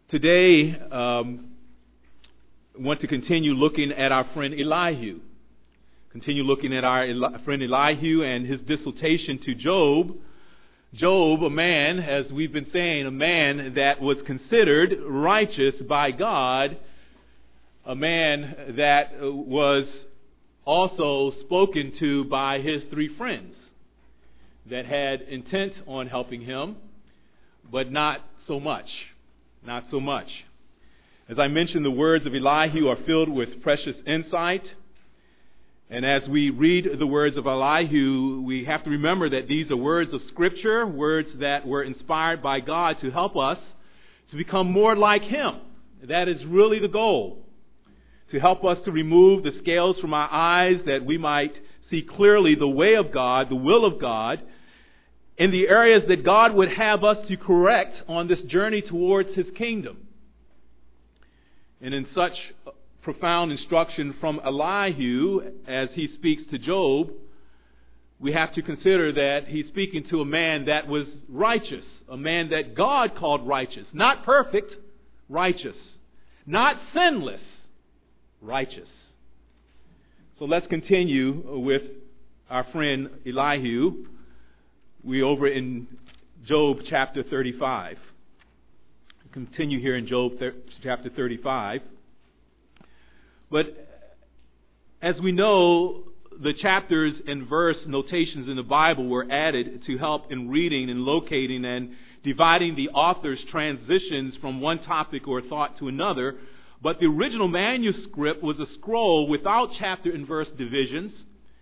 Today, I want to continue looking at our friend Elihu. Continue looking at our friend Elihu and his dissertation to Job. Job, a man, as we've been saying, a man that was considered righteous by God, a man that was also spoken to by his three friends that had intent on helping him, but not so much. Not so much. As I mentioned, the words of Elihu are filled with precious insight. And as we read the words of Elihu, we have to remember that these are words of Scripture, words that were inspired by God to help us to become more like Him. That is really the goal. To help us to remove the scales from our eyes that we might see clearly the way of God, the will of God, in the areas that God would have us to correct on this journey towards His kingdom. And in such profound instruction from Elihu as he speaks to Job, we have to consider that he's speaking to a man that was righteous, a man that God called righteous. Not perfect, righteous. Not sinless, righteous. So let's continue with our friend Elihu. We're over in Job chapter 35. Continue here in Job chapter 35. But as we know, the chapters and verse notations in the Bible were added to help in reading and locating and dividing the author's transitions from one topic or thought to another. But the original manuscript was a scroll without chapter and verse divisions,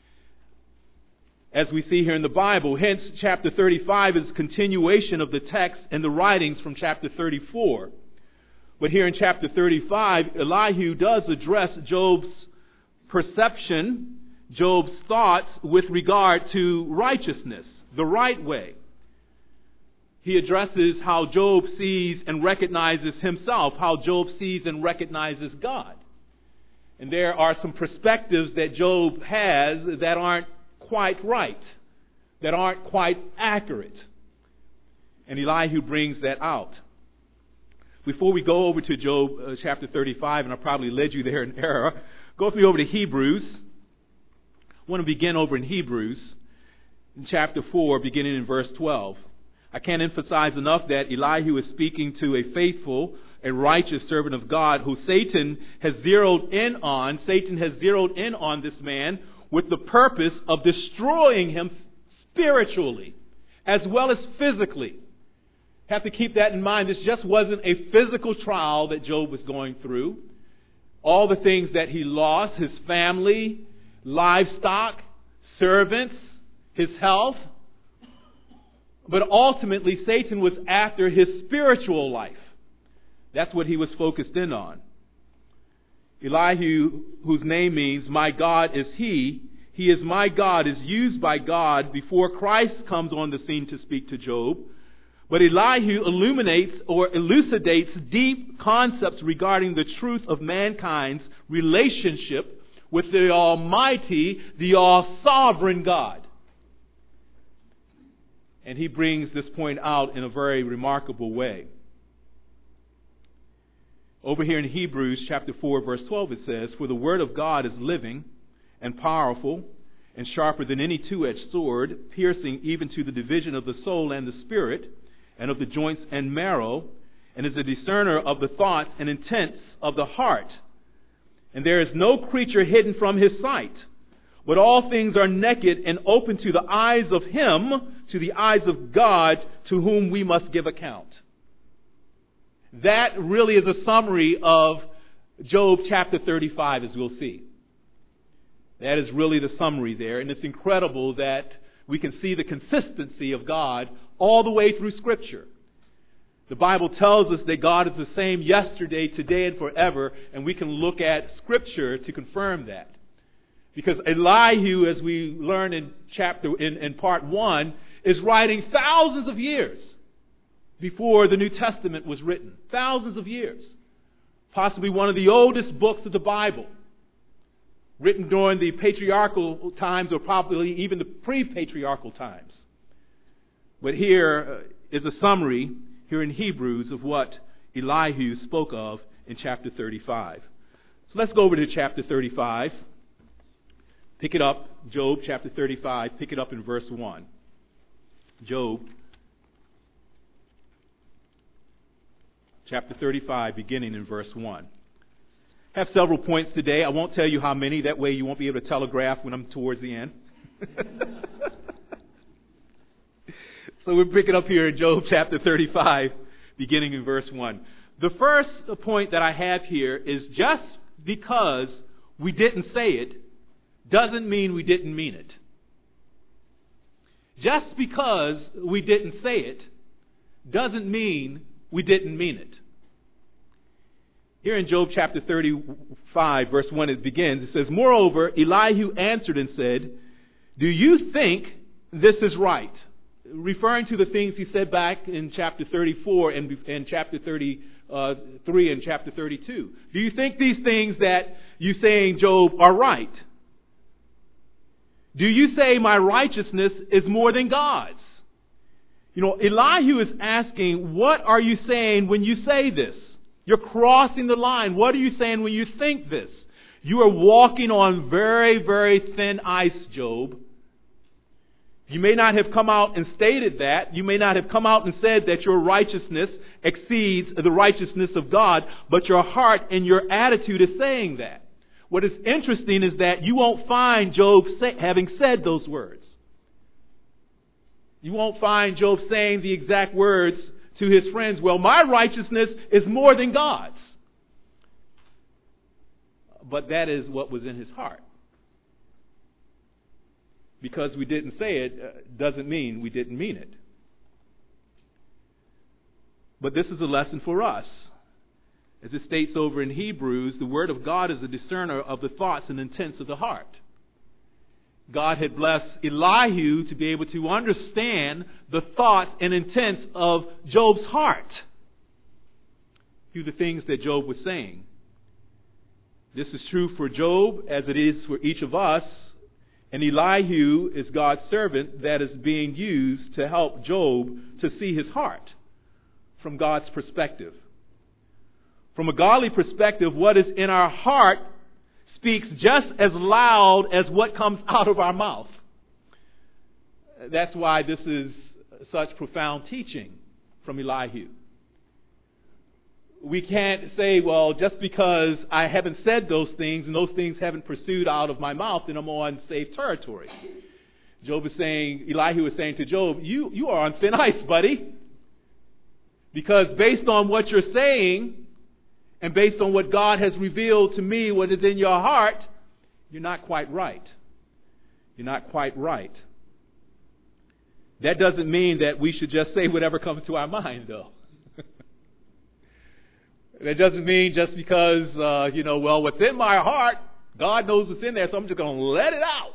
as we see here in the Bible. Hence, chapter 35 is a continuation of the text and the writings from chapter 34. But here in chapter 35, Elihu does address Job's perception, Job's thoughts with regard to righteousness, the right way. He addresses how Job sees and recognizes himself, how Job sees and recognizes God. And there are some perspectives that Job has that aren't quite right, that aren't quite accurate. And Elihu brings that out. Before we go over to Job chapter 35, and I probably led you there in error, go with me over to Hebrews. I want to begin over in Hebrews, in chapter 4, beginning in verse 12. I can't emphasize enough that Elihu is speaking to a faithful, a righteous servant of God who Satan has zeroed in on. Satan has zeroed in on this man with the purpose of destroying him spiritually as well as physically. Have to keep that in mind. This just wasn't a physical trial that Job was going through. All the things that he lost, his family, livestock, servants, his health. But ultimately, Satan was after his spiritual life. That's what he was focused in on. Elihu, whose name means, my God is He. He is my God, is used by God before Christ comes on the scene to speak to Job. But Elihu illuminates or elucidates deep concepts regarding the truth of mankind's relationship with the Almighty, the all-sovereign God. And he brings this point out in a very remarkable way. Over here in Hebrews chapter 4, verse 12, it says, for the word of God is living and powerful and sharper than any two-edged sword, piercing even to the division of the soul and the spirit, and of the joints and marrow, and is a discerner of the thoughts and intents of the heart. And there is no creature hidden from His sight, but all things are naked and open to the eyes of Him, to the eyes of God, to whom we must give account. That really is a summary of Job chapter 35, as we'll see. That is really the summary there, and it's incredible that we can see the consistency of God all the way through Scripture. The Bible tells us that God is the same yesterday, today, and forever, and we can look at Scripture to confirm that. Because Elihu, as we learn in part 1, is writing thousands of years before the New Testament was written. Thousands of years. Possibly one of the oldest books of the Bible. Written during the patriarchal times, or probably even the pre-patriarchal times. But here is a summary here in Hebrews of what Elihu spoke of in chapter 35. So let's go over to chapter 35. Pick it up, Job chapter 35, pick it up in verse 1. Job chapter 35, beginning in verse 1. I have several points today. I won't tell you how many. That way you won't be able to telegraph when I'm towards the end. So we're picking up here in Job chapter 35, beginning in verse 1. The first point that I have here is just because we didn't say it doesn't mean we didn't mean it. Just because we didn't say it doesn't mean we didn't mean it. Here in Job chapter 35, verse 1, it begins. It says, "Moreover, Elihu answered and said, 'Do you think this is right?'" Referring to the things he said back in chapter 34 and chapter 33 and chapter 32. Do you think these things that you saying, Job, are right? Do you say my righteousness is more than God's? You know, Elihu is asking, what are you saying when you say this? You're crossing the line. What are you saying when you think this? You are walking on very, very thin ice, Job. You may not have come out and stated that. You may not have come out and said that your righteousness exceeds the righteousness of God, but your heart and your attitude is saying that. What is interesting is that you won't find Job having said those words. You won't find Job saying the exact words to his friends, well, my righteousness is more than God's. But that is what was in his heart. Because we didn't say it doesn't mean we didn't mean it. But this is a lesson for us. As it states over in Hebrews, the Word of God is a discerner of the thoughts and intents of the heart. God had blessed Elihu to be able to understand the thoughts and intents of Job's heart through the things that Job was saying. This is true for Job as it is for each of us. And Elihu is God's servant that is being used to help Job to see his heart from God's perspective. From a godly perspective, what is in our heart speaks just as loud as what comes out of our mouth. That's why this is such profound teaching from Elihu. We can't say, well, just because I haven't said those things and those things haven't pursued out of my mouth, then I'm on safe territory. Elihu is saying to Job, you are on thin ice, buddy. Because based on what you're saying, and based on what God has revealed to me, what is in your heart, you're not quite right. You're not quite right. That doesn't mean that we should just say whatever comes to our mind, though. That doesn't mean just because, what's in my heart, God knows what's in there, so I'm just going to let it out.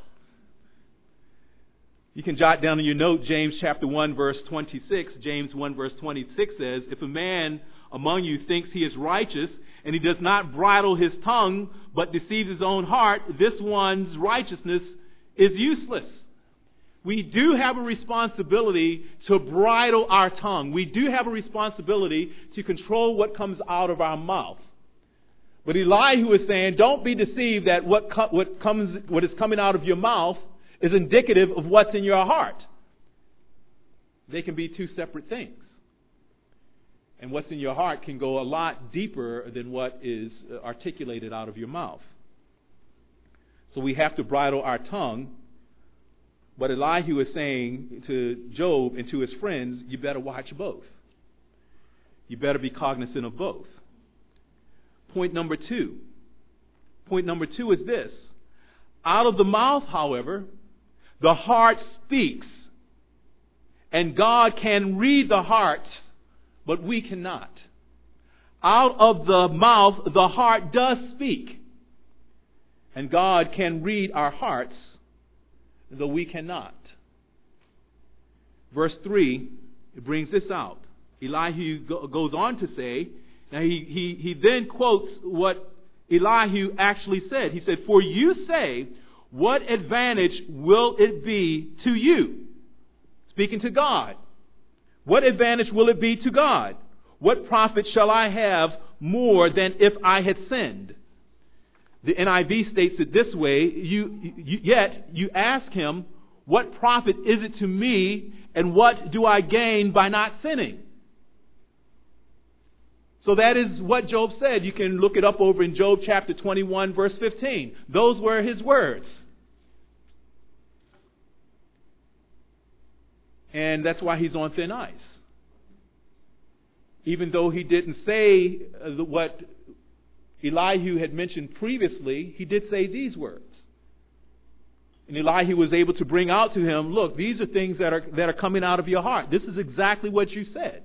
You can jot down in your note James chapter 1, verse 26. James 1, verse 26 says, "If a man among you thinks he is righteous, and he does not bridle his tongue, but deceives his own heart, this one's righteousness is useless." We do have a responsibility to bridle our tongue. We do have a responsibility to control what comes out of our mouth. But Elihu is saying, don't be deceived that what is coming out of your mouth is indicative of what's in your heart. They can be two separate things. And what's in your heart can go a lot deeper than what is articulated out of your mouth. So we have to bridle our tongue. But Elihu is saying to Job and to his friends, you better watch both. You better be cognizant of both. Point number two. Point number two is this. Out of the mouth, however, the heart speaks. And God can read the heart, but we cannot. Out of the mouth, the heart does speak. And God can read our hearts, though we cannot. Verse 3, it brings this out. Elihu goes on to say, now he then quotes what Elihu actually said. He said, "For you say, what advantage will it be to you?" Speaking to God. What advantage will it be to God? What profit shall I have more than if I had sinned? The NIV states it this way, yet you ask him, what profit is it to me, and what do I gain by not sinning? So that is what Job said. You can look it up over in Job chapter 21, verse 15. Those were his words. And that's why he's on thin ice. Even though he didn't say what Elihu had mentioned previously, he did say these words. And Elihu was able to bring out to him, look, these are things that are coming out of your heart. This is exactly what you said.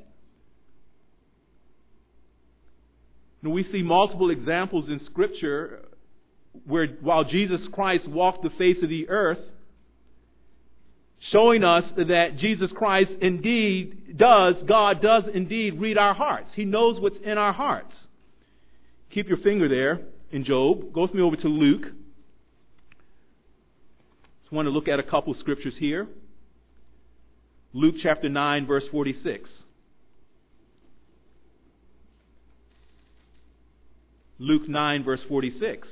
Now, we see multiple examples in Scripture where while Jesus Christ walked the face of the earth, showing us that Jesus Christ God does indeed read our hearts. He knows what's in our hearts. Keep your finger there in Job. Go with me over to Luke. Just want to look at a couple scriptures here. Luke chapter 9, verse 46. Luke 9, verse 46.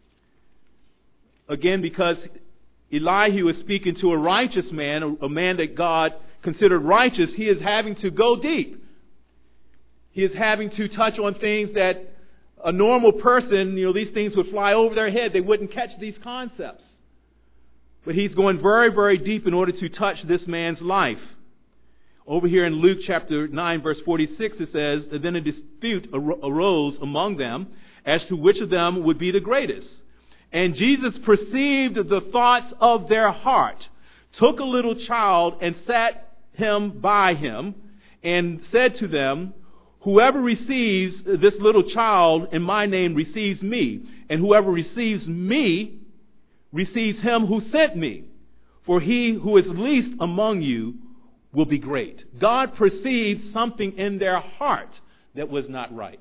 Again, because Elihu is speaking to a righteous man, a man that God considered righteous, he is having to go deep. He is having to touch on things that a normal person, these things would fly over their head. They wouldn't catch these concepts. But he's going very, very deep in order to touch this man's life. Over here in Luke chapter 9, verse 46, it says, then a dispute arose among them as to which of them would be the greatest. And Jesus perceived the thoughts of their heart, took a little child and sat him by him, and said to them, whoever receives this little child in my name receives me, and whoever receives me receives him who sent me. For he who is least among you will be great. God perceived something in their heart that was not right.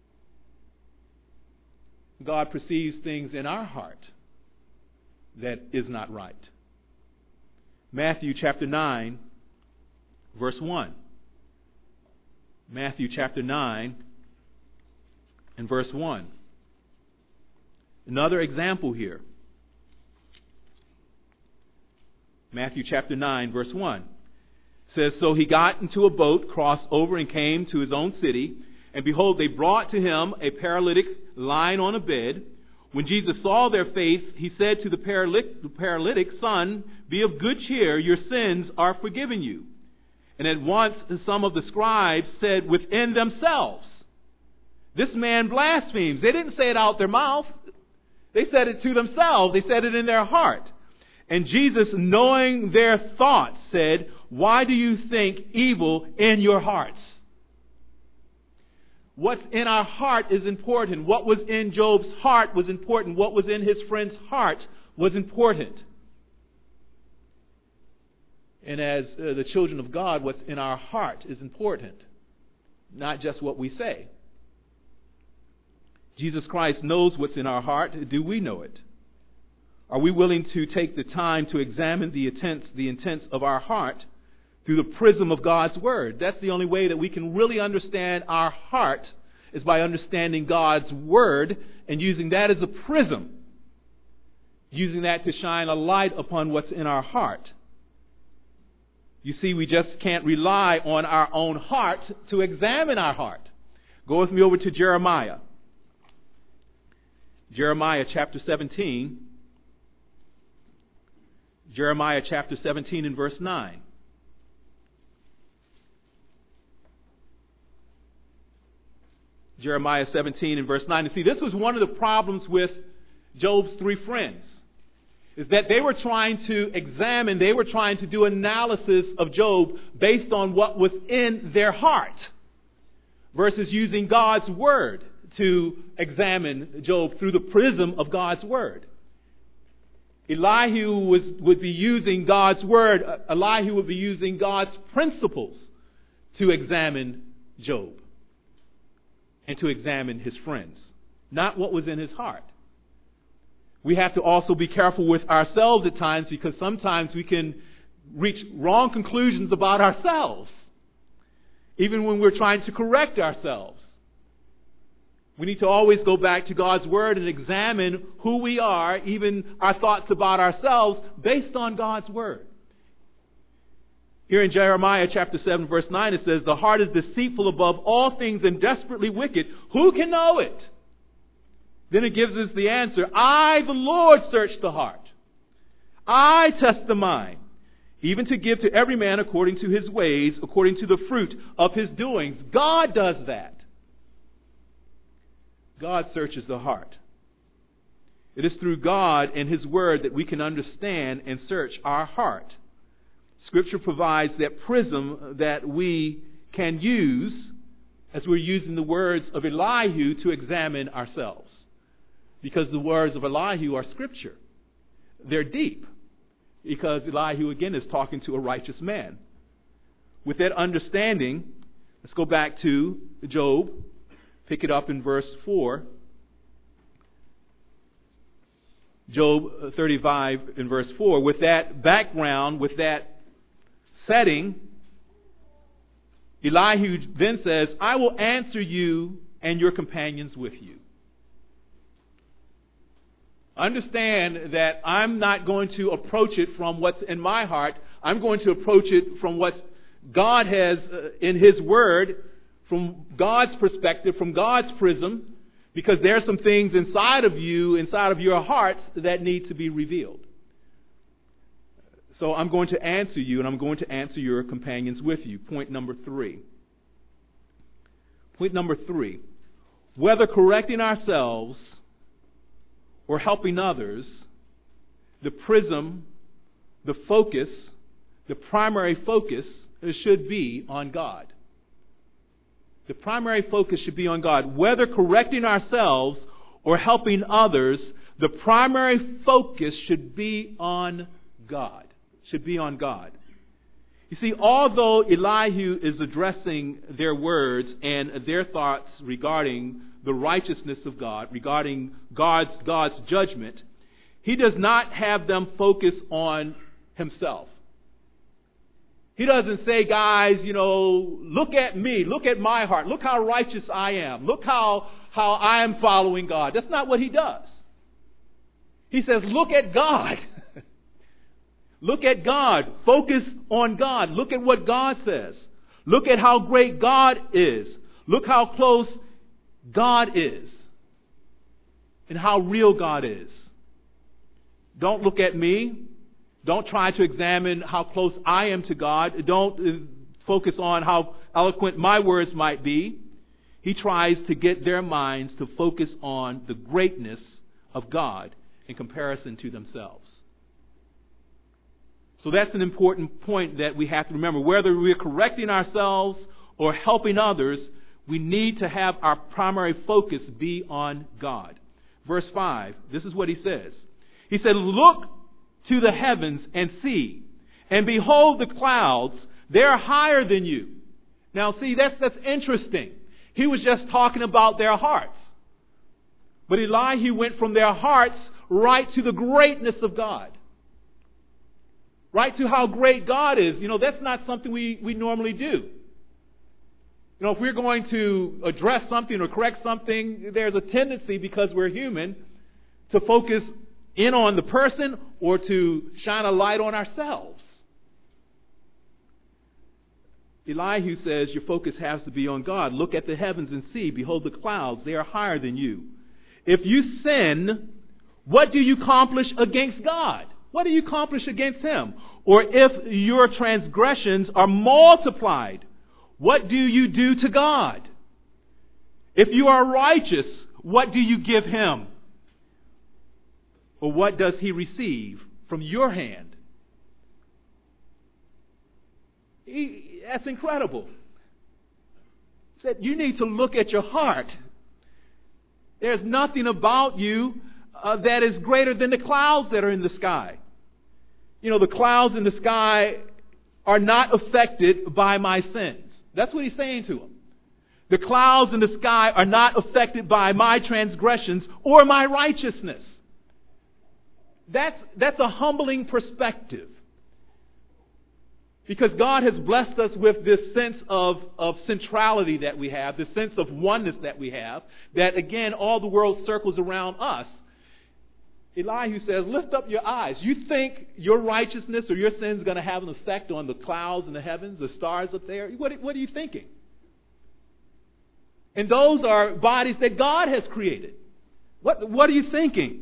God perceives things in our heart that is not right. Matthew chapter 9, verse 1. Matthew chapter 9 and verse 1. Another example here. Matthew chapter 9, verse 1. Says, so he got into a boat, crossed over, and came to his own city. And behold, they brought to him a paralytic lying on a bed. When Jesus saw their faith, he said to the paralytic, son, be of good cheer, your sins are forgiven you. And at once some of the scribes said within themselves, this man blasphemes. They didn't say it out their mouth. They said it to themselves. They said it in their heart. And Jesus, knowing their thoughts, said, why do you think evil in your hearts? What's in our heart is important. What was in Job's heart was important. What was in his friend's heart was important. And as the children of God, what's in our heart is important, not just what we say. Jesus Christ knows what's in our heart. Do we know it? Are we willing to take the time to examine the intents of our heart through the prism of God's Word? That's the only way that we can really understand our heart, is by understanding God's Word and using that as a prism. Using that to shine a light upon what's in our heart. You see, we just can't rely on our own heart to examine our heart. Go with me over to Jeremiah. Jeremiah chapter 17. Jeremiah chapter 17 and verse 9. Jeremiah 17 and verse 9. And see, this was one of the problems with Job's three friends, is that they were trying to examine, they were trying to do analysis of Job based on what was in their heart, versus using God's Word to examine Job through the prism of God's Word. Elihu would be using God's Word. Elihu would be using God's principles to examine Job and to examine his friends, not what was in his heart. We have to also be careful with ourselves at times, because sometimes we can reach wrong conclusions about ourselves. even when we're trying to correct ourselves. We need to always go back to God's Word and examine who we are, even our thoughts about ourselves, based on God's Word. Here in Jeremiah chapter 7, verse 9, it says, "The heart is deceitful above all things and desperately wicked. Who can know it?" Then it gives us the answer, "I, the Lord, search the heart. I test the mind, even to give to every man according to his ways, according to the fruit of his doings." God does that. God searches the heart. It is through God and His Word that we can understand and search our heart. Scripture provides that prism that we can use as we're using the words of Elihu to examine ourselves. Because the words of Elihu are Scripture. They're deep. Because Elihu, again, is talking to a righteous man. With that understanding, let's go back to Job. Pick it up in verse 4. Job 35 in verse 4. With that background, with that setting, Elihu then says, "I will answer you and your companions with you." Understand that I'm not going to approach it from what's in my heart. I'm going to approach it from what God has in His Word, from God's perspective, from God's prism, because there are some things inside of you, inside of your hearts, that need to be revealed. So I'm going to answer you, and I'm going to answer your companions with you. Point number 3. Point number 3. Whether correcting ourselves or helping others, the prism, the focus, the primary focus should be on God. The primary focus should be on God. Whether correcting ourselves or helping others, the primary focus should be on God. Should be on God. You see, although Elihu is addressing their words and their thoughts regarding the righteousness of God, regarding God's judgment, he does not have them focus on himself. He doesn't say, "Guys, look at me, look at my heart, look how righteous I am, look how I am following God." That's not what he does. He says, "Look at God." Look at God. Focus on God. Look at what God says. Look at how great God is. Look how close God is. And how real God is. Don't look at me. Don't try to examine how close I am to God. Don't focus on how eloquent my words might be. He tries to get their minds to focus on the greatness of God in comparison to themselves. So that's an important point that we have to remember. Whether we're correcting ourselves or helping others, we need to have our primary focus be on God. Verse 5, this is what he says. He said, "Look to the heavens and see, and behold the clouds, they're higher than you." Now see, that's interesting. He was just talking about their hearts. But Elihu went from their hearts right to the greatness of God. Right to how great God is. That's not something we normally do. If we're going to address something or correct something, there's a tendency, because we're human, to focus in on the person or to shine a light on ourselves. Elihu says your focus has to be on God. Look at the heavens and see. Behold the clouds, they are higher than you. If you sin, what do you accomplish against God? What do you accomplish against Him? Or if your transgressions are multiplied, what do you do to God? If you are righteous, what do you give Him? Or what does He receive from your hand? That's incredible. He said, you need to look at your heart. There's nothing about you that is greater than the clouds that are in the sky. The clouds in the sky are not affected by my sins. That's what he's saying to them. The clouds in the sky are not affected by my transgressions or my righteousness. That's a humbling perspective. Because God has blessed us with this sense of centrality that we have, this sense of oneness that we have, that again, all the world circles around us. Elihu says, lift up your eyes. You think your righteousness or your sin is going to have an effect on the clouds in the heavens, the stars up there? What are you thinking? And those are bodies that God has created. What are you thinking?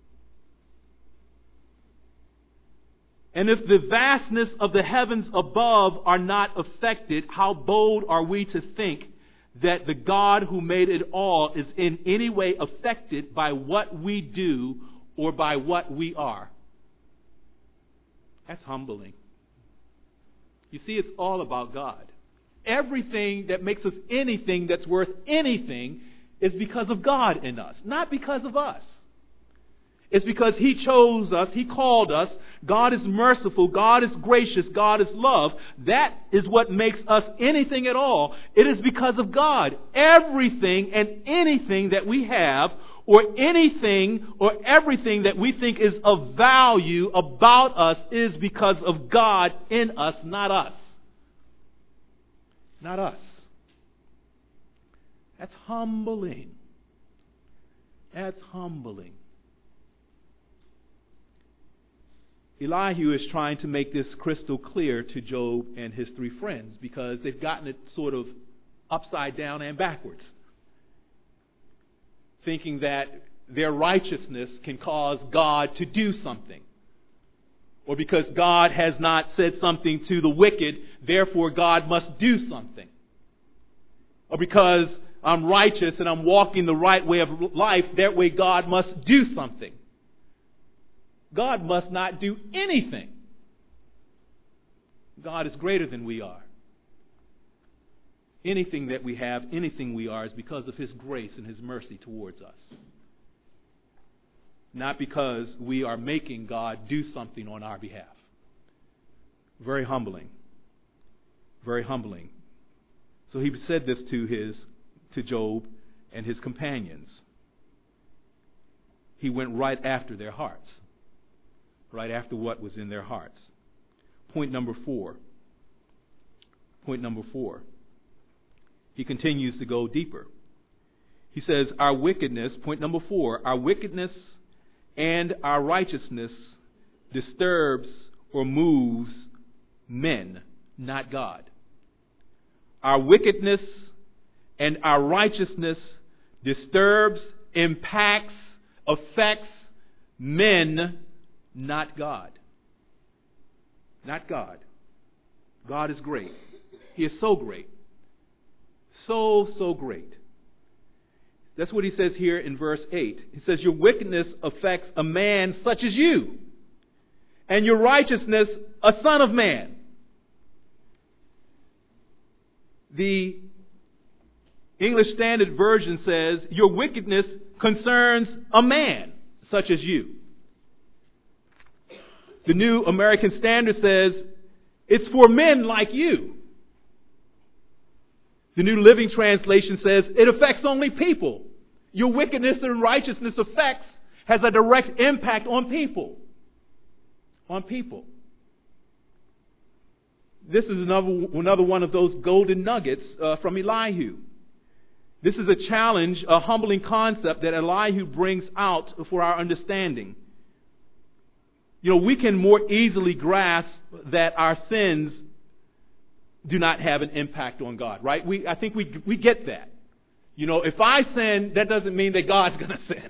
And if the vastness of the heavens above are not affected, how bold are we to think that the God who made it all is in any way affected by what we do or by what we are? That's humbling. You see, it's all about God. Everything that makes us anything that's worth anything is because of God in us, not because of us. It's because He chose us, He called us. God is merciful, God is gracious, God is love. That is what makes us anything at all. It is because of God. Everything and anything that we have, or anything or everything that we think is of value about us, is because of God in us, not us. Not us. That's humbling. That's humbling. Elihu is trying to make this crystal clear to Job and his three friends because they've gotten it sort of upside down and backwards, thinking that their righteousness can cause God to do something. Or because God has not said something to the wicked, therefore God must do something. Or because I'm righteous and I'm walking the right way of life, that way God must do something. God must not do anything. God is greater than we are. Anything that we have, anything we are, is because of His grace and His mercy towards us. Not because we are making God do something on our behalf. Very humbling. Very humbling. So he said this to Job and his companions. He went right after their hearts. Right after what was in their hearts. Point number 4. Point number 4. He continues to go deeper. He says, our wickedness, point number 4, our wickedness and our righteousness disturbs or moves men, not God. Our wickedness and our righteousness disturbs, impacts, affects men, not God. Not God. God is great. He is so great. So great. That's what he says here in verse 8. He says, your wickedness affects a man such as you, and your righteousness a son of man. The English Standard Version says, your wickedness concerns a man such as you. The New American Standard says, it's for men like you. The New Living Translation says, it affects only people. Your wickedness and righteousness has a direct impact on people. On people. This is another one of those golden nuggets from Elihu. This is a challenge, a humbling concept that Elihu brings out for our understanding. You know, we can more easily grasp that our sins do not have an impact on God, right? I think we get that. You know, if I sin, that doesn't mean that God's going to sin.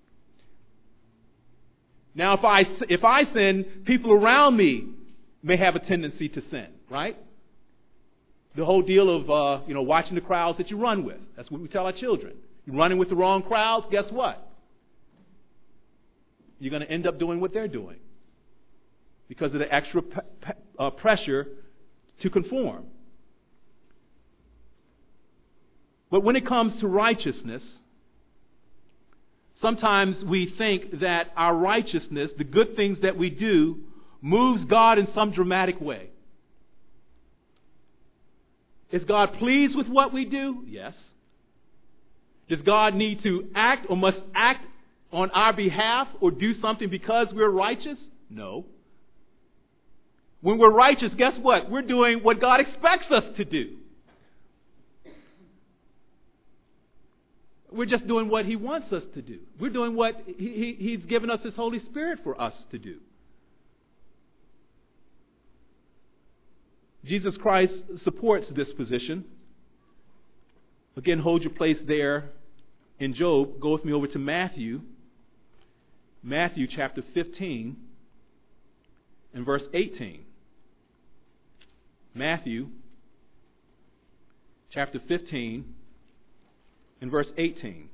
Now, if I sin, people around me may have a tendency to sin, right? The whole deal of watching the crowds that you run with. That's what we tell our children. You're running with the wrong crowds, guess what? You're going to end up doing what they're doing because of the extra pressure to conform. But when it comes to righteousness, sometimes we think that our righteousness, the good things that we do, moves God in some dramatic way. Is God pleased with what we do? Yes. Does God need to act or must act on our behalf or do something because we're righteous? No. When we're righteous, guess what? We're doing what God expects us to do. We're just doing what He wants us to do. We're doing what He's given us His Holy Spirit for us to do. Jesus Christ supports this position. Again, hold your place there in Job. Go with me over to Matthew. Matthew chapter 15 and verse 18. Matthew chapter 15 and verse 18.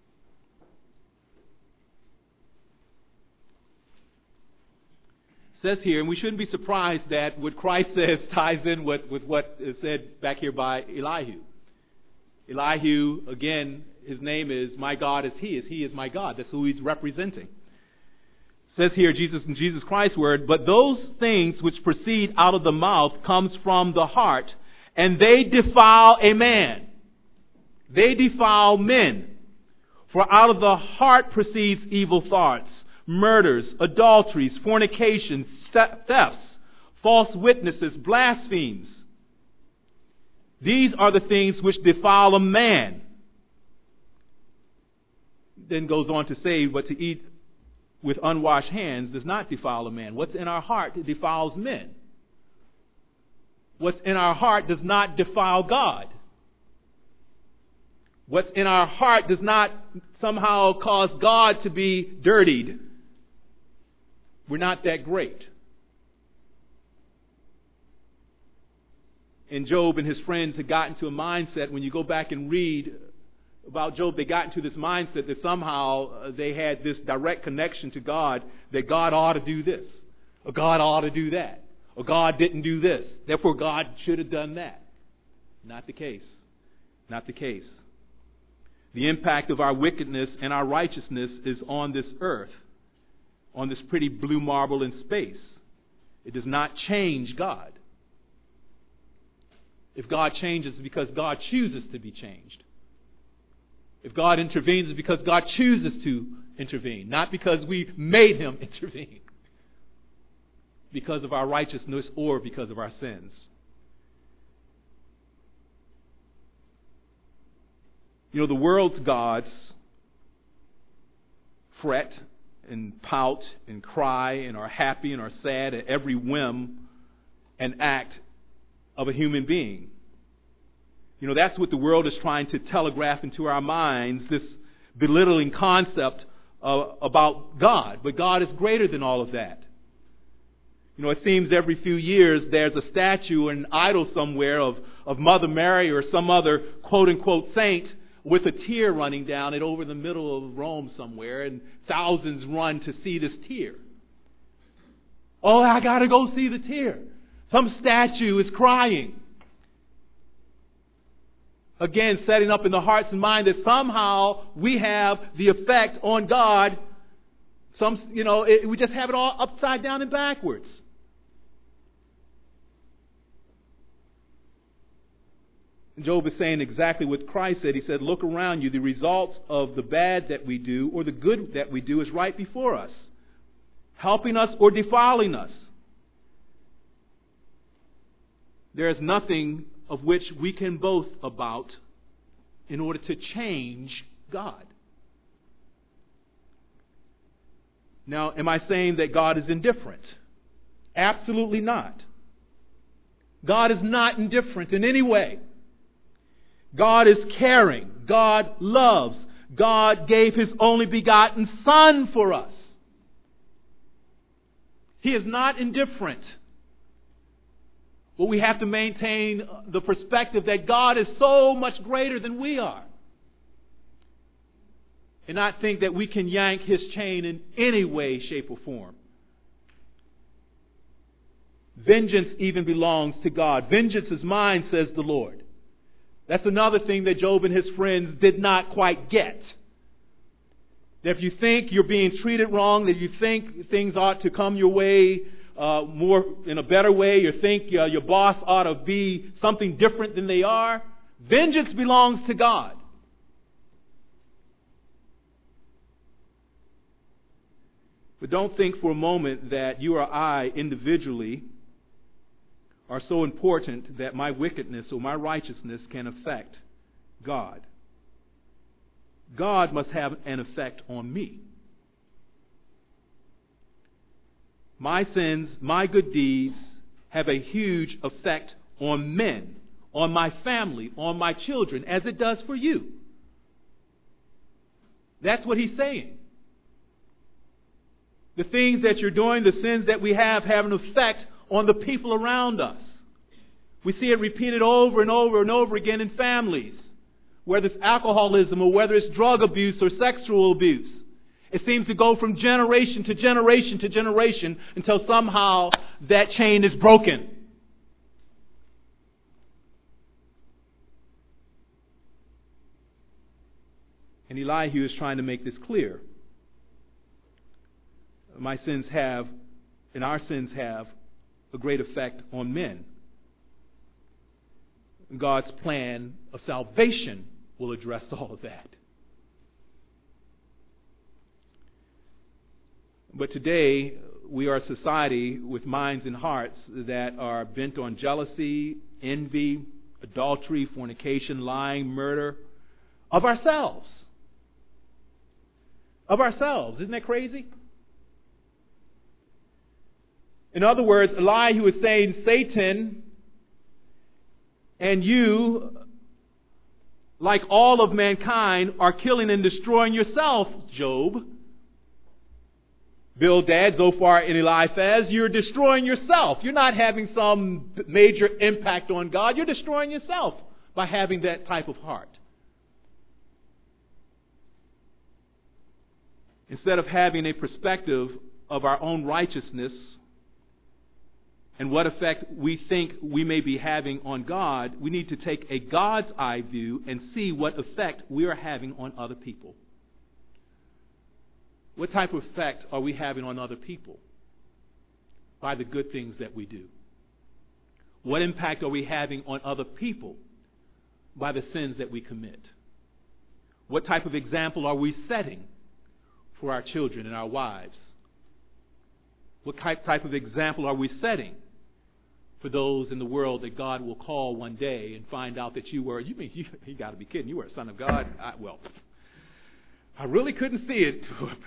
It says here, and we shouldn't be surprised that what Christ says ties in with what is said back here by Elihu. Elihu, again, his name is my God is He is my God. That's who he's representing. It says here, in Jesus Christ's word, but those things which proceed out of the mouth comes from the heart, and they defile a man. They defile men. For out of the heart proceeds evil thoughts, murders, adulteries, fornications, thefts, false witnesses, blasphemies. These are the things which defile a man. Then goes on to say, but to eat with unwashed hands does not defile a man. What's in our heart defiles men. What's in our heart does not defile God. What's in our heart does not somehow cause God to be dirtied. We're not that great. And Job and his friends had gotten to a mindset, when you go back and read about Job, they got into this mindset that somehow they had this direct connection to God, that God ought to do this, or God ought to do that, or God didn't do this, therefore God should have done that. Not the case. Not the case. The impact of our wickedness and our righteousness is on this earth, on this pretty blue marble in space. It does not change God. If God changes, it's because God chooses to be changed. If God intervenes, it's because God chooses to intervene, not because we made Him intervene, because of our righteousness or because of our sins. You know, the world's gods fret and pout and cry and are happy and are sad at every whim and act of a human being. You know, that's what the world is trying to telegraph into our minds, this belittling concept about God. But God is greater than all of that. You know, it seems every few years there's a statue or an idol somewhere of Mother Mary or some other quote-unquote saint with a tear running down it over the middle of Rome somewhere, and thousands run to see this tear. Oh, I got to go see the tear. Some statue is crying. Again, setting up in the hearts and mind that somehow we have the effect on God. We just have it all upside down and backwards. Job is saying exactly what Christ said. He said, look around you. The results of the bad that we do or the good that we do is right before us, helping us or defiling us. There is nothing of which we can boast about in order to change God. Now, am I saying that God is indifferent? Absolutely not. God is not indifferent in any way. God is caring. God loves. God gave His only begotten Son for us. He is not indifferent. But we have to maintain the perspective that God is so much greater than we are. And not think that we can yank His chain in any way, shape, or form. Vengeance even belongs to God. Vengeance is mine, says the Lord. That's another thing that Job and his friends did not quite get. That if you think you're being treated wrong, that you think things ought to come your way more in a better way, you think your boss ought to be something different than they are, vengeance belongs to God. But don't think for a moment that you or I individually are so important that my wickedness or my righteousness can affect God. God must have an effect on me. My sins, my good deeds have a huge effect on men, on my family, on my children, as it does for you. That's what he's saying. The things that you're doing, the sins that we have an effect on the people around us. We see it repeated over and over and over again in families, whether it's alcoholism or whether it's drug abuse or sexual abuse. It seems to go from generation to generation to generation until somehow that chain is broken. And Elihu is trying to make this clear. My sins have, and our sins have, a great effect on men. God's plan of salvation will address all of that. But today, we are a society with minds and hearts that are bent on jealousy, envy, adultery, fornication, lying, murder, of ourselves. Of ourselves. Isn't that crazy? In other words, Elihu is saying, Satan and you, like all of mankind, are killing and destroying yourself, Job. Bildad, Zophar, and Eliphaz, you're destroying yourself. You're not having some major impact on God. You're destroying yourself by having that type of heart. Instead of having a perspective of our own righteousness and what effect we think we may be having on God, we need to take a God's eye view and see what effect we are having on other people. What type of effect are we having on other people by the good things that we do? What impact are we having on other people by the sins that we commit? What type of example are we setting for our children and our wives? What type of example are we setting for those in the world that God will call one day and find out that you got to be kidding, you were a son of God? I really couldn't see it.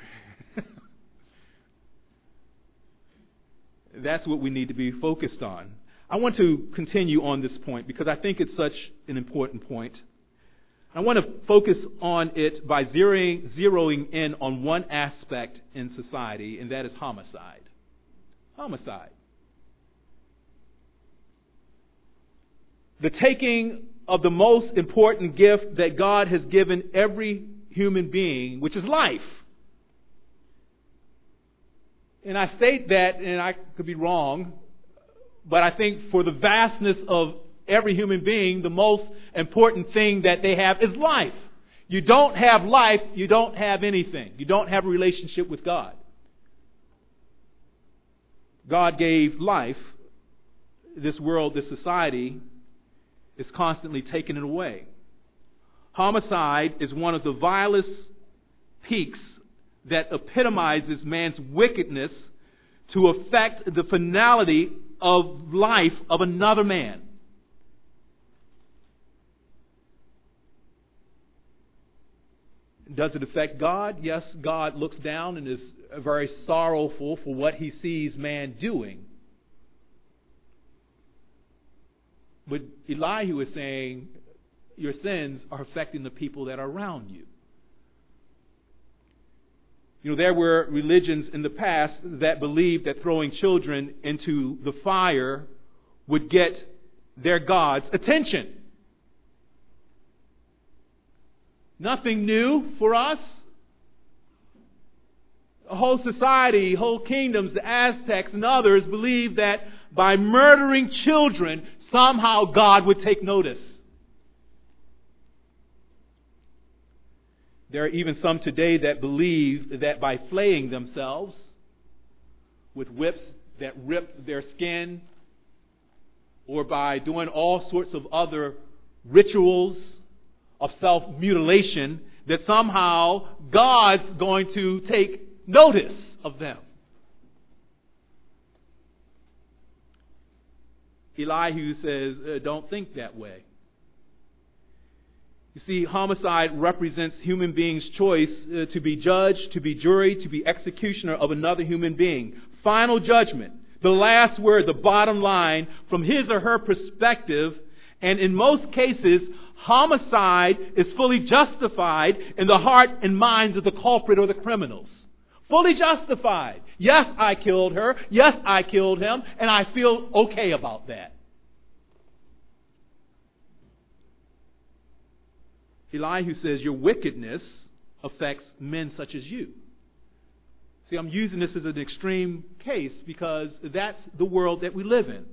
That's what we need to be focused on. I want to continue on this point because I think it's such an important point. I want to focus on it by zeroing in on one aspect in society, and that is homicide. Homicide. The taking of the most important gift that God has given every human being, which is life. And I state that, and I could be wrong, but I think for the vastness of every human being, the most important thing that they have is life. You don't have life, you don't have anything. You don't have a relationship with God. God gave life. This world, this society, is constantly taking it away. Homicide is one of the vilest peaks that epitomizes man's wickedness to affect the finality of life of another man. Does it affect God? Yes, God looks down and is very sorrowful for what he sees man doing. But Elihu is saying your sins are affecting the people that are around you. You know, there were religions in the past that believed that throwing children into the fire would get their gods' attention. Nothing new for us. A whole society, whole kingdoms, the Aztecs and others believed that by murdering children, somehow God would take notice. There are even some today that believe that by flaying themselves with whips that rip their skin, or by doing all sorts of other rituals of self-mutilation, that somehow God's going to take notice of them. Elihu says, don't think that way. You see, homicide represents human beings' choice to be judge, to be jury, to be executioner of another human being. Final judgment, the last word, the bottom line, from his or her perspective. And in most cases, homicide is fully justified in the heart and minds of the culprit or the criminals. Fully justified. Yes, I killed her. Yes, I killed him. And I feel okay about that. Elihu says your wickedness affects men such as you. See, I'm using this as an extreme case because that's the world that we live in.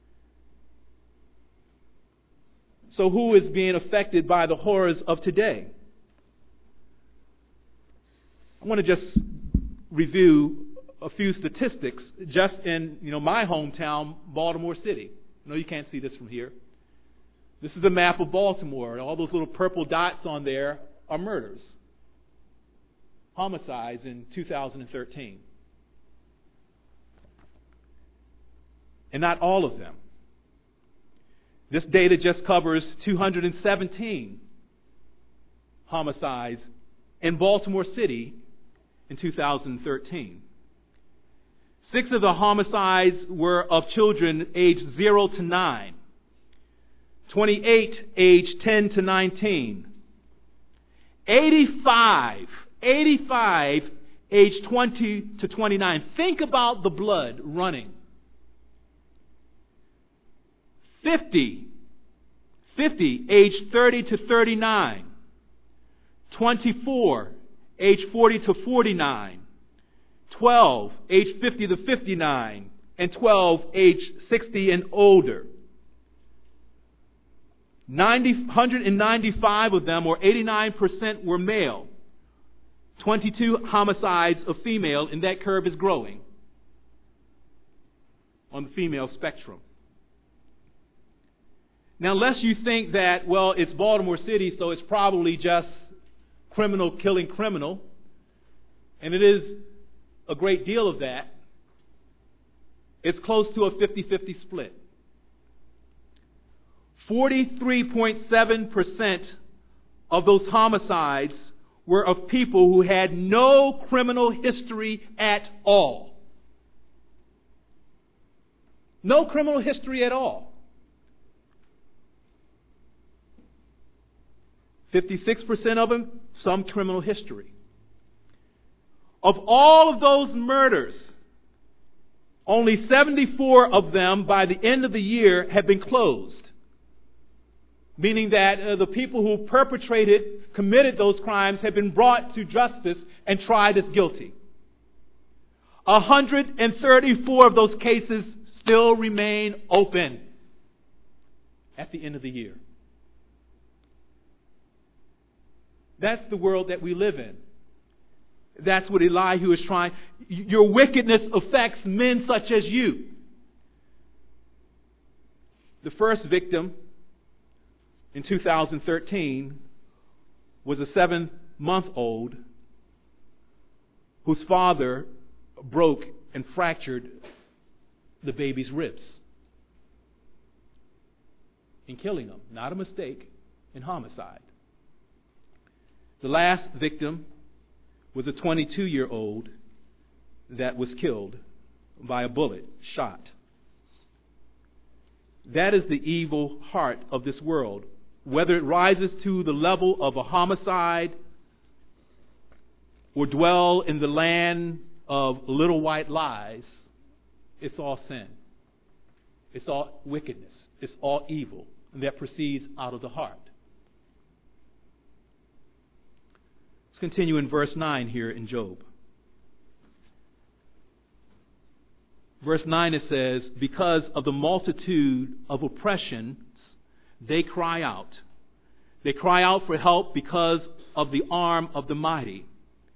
So who is being affected by the horrors of today? I want to just review a few statistics just in my hometown, Baltimore City. I know you can't see this from here. This is a map of Baltimore. All those little purple dots on there are murders. Homicides in 2013. And not all of them. This data just covers 217 homicides in Baltimore City in 2013. 6 of the homicides were of children aged 0 to 9. 28 aged 10 to 19. 85 aged 20 to 29. Think about the blood running. 50 aged 30 to 39. 24 aged 40 to 49. 12 aged 50 to 59. And 12 aged 60 and older. 195 of them, or 89%, were male. 22 homicides of female, and that curve is growing on the female spectrum. Now, unless you think that, well, it's Baltimore City, so it's probably just criminal killing criminal, and it is a great deal of that, it's close to a 50-50 split. 43.7% of those homicides were of people who had no criminal history at all. No criminal history at all. 56% of them, some criminal history. Of all of those murders, only 74 of them by the end of the year have been closed. Meaning that the people who committed those crimes have been brought to justice and tried as guilty. 134 of those cases still remain open at the end of the year. That's the world that we live in. That's what Elihu is trying. Your wickedness affects men such as you. The first victim in 2013 was a 7-month-old whose father broke and fractured the baby's ribs in killing him. Not a mistake, in homicide. The last victim was a 22-year-old that was killed by a bullet shot. That is the evil heart of this world. Whether it rises to the level of a homicide or dwell in the land of little white lies, it's all sin. It's all wickedness. It's all evil that proceeds out of the heart. Let's continue in verse 9 here in Job. Verse 9 it says, because of the multitude of oppressions, they cry out. They cry out for help because of the arm of the mighty.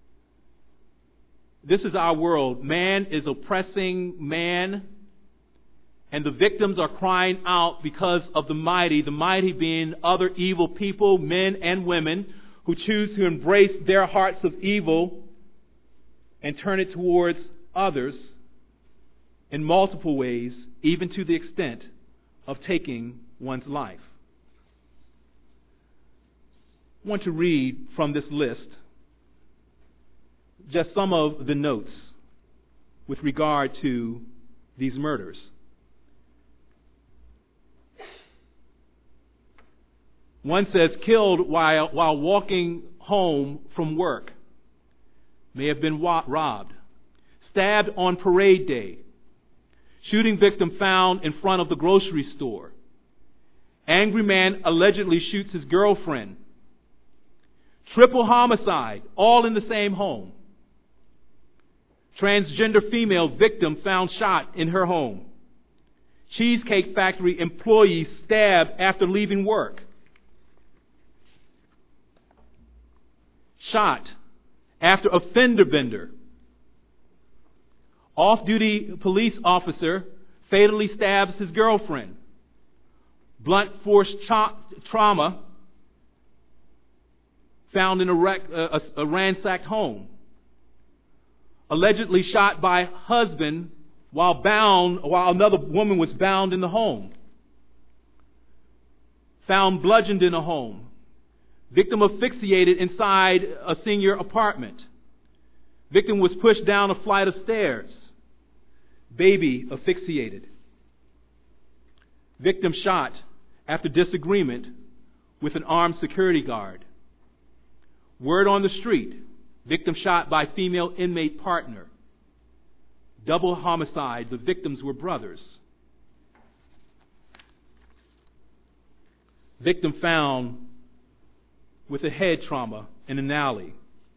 This is our world. Man is oppressing man, and the victims are crying out because of the mighty being other evil people, men and women, who choose to embrace their hearts of evil and turn it towards others in multiple ways, even to the extent of taking one's life. I want to read from this list just some of the notes with regard to these murders. One says, killed while walking home from work. May have been robbed. Stabbed on parade day. Shooting victim found in front of the grocery store. Angry man allegedly shoots his girlfriend. Triple homicide, all in the same home. Transgender female victim found shot in her home. Cheesecake Factory employee stabbed after leaving work. Shot after a fender bender. Off-duty police officer fatally stabs his girlfriend. Blunt force trauma found in a ransacked home. Allegedly shot by husband while another woman was bound in the home. Found bludgeoned in a home. Victim asphyxiated inside a senior apartment. Victim was pushed down a flight of stairs. Baby asphyxiated. Victim shot after disagreement with an armed security guard. Word on the street. Victim shot by female inmate partner. Double homicide. The victims were brothers. Victim found with a head trauma in an alley.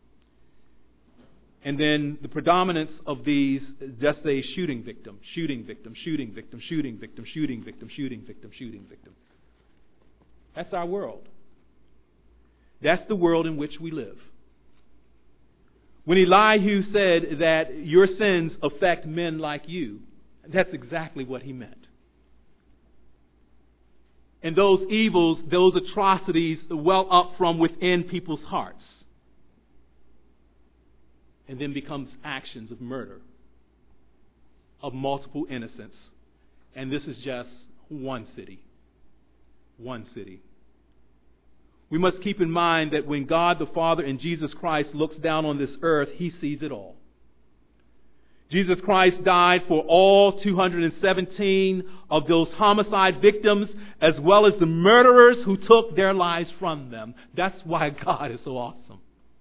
And then the predominance of these, just say shooting victim, shooting victim, shooting victim, shooting victim, shooting victim, shooting victim, shooting victim. That's our world. That's the world in which we live. When Elihu said that your sins affect men like you, that's exactly what he meant. And those evils, those atrocities well up from within people's hearts. And then becomes actions of murder, of multiple innocents. And this is just one city. One city. We must keep in mind that when God the Father and Jesus Christ looks down on this earth, He sees it all. Jesus Christ died for all 217 of those homicide victims, as well as the murderers who took their lives from them. That's why God is so awesome.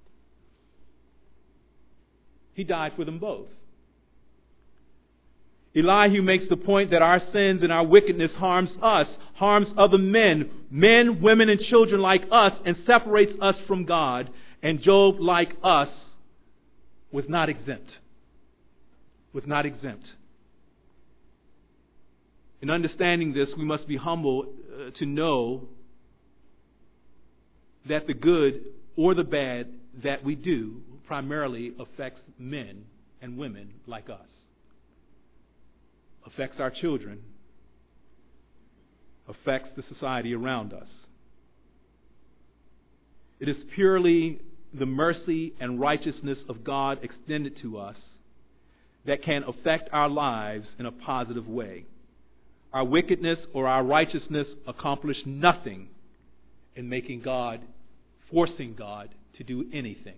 He died for them both. Elihu makes the point that our sins and our wickedness harms us, harms other men, women, and children like us, and separates us from God. And Job, like us, was not exempt. Was not exempt. In understanding this, we must be humble to know that the good or the bad that we do primarily affects men and women like us. Affects our children. Affects the society around us. It is purely the mercy and righteousness of God extended to us that can affect our lives in a positive way. Our wickedness or our righteousness accomplish nothing in forcing God to do anything.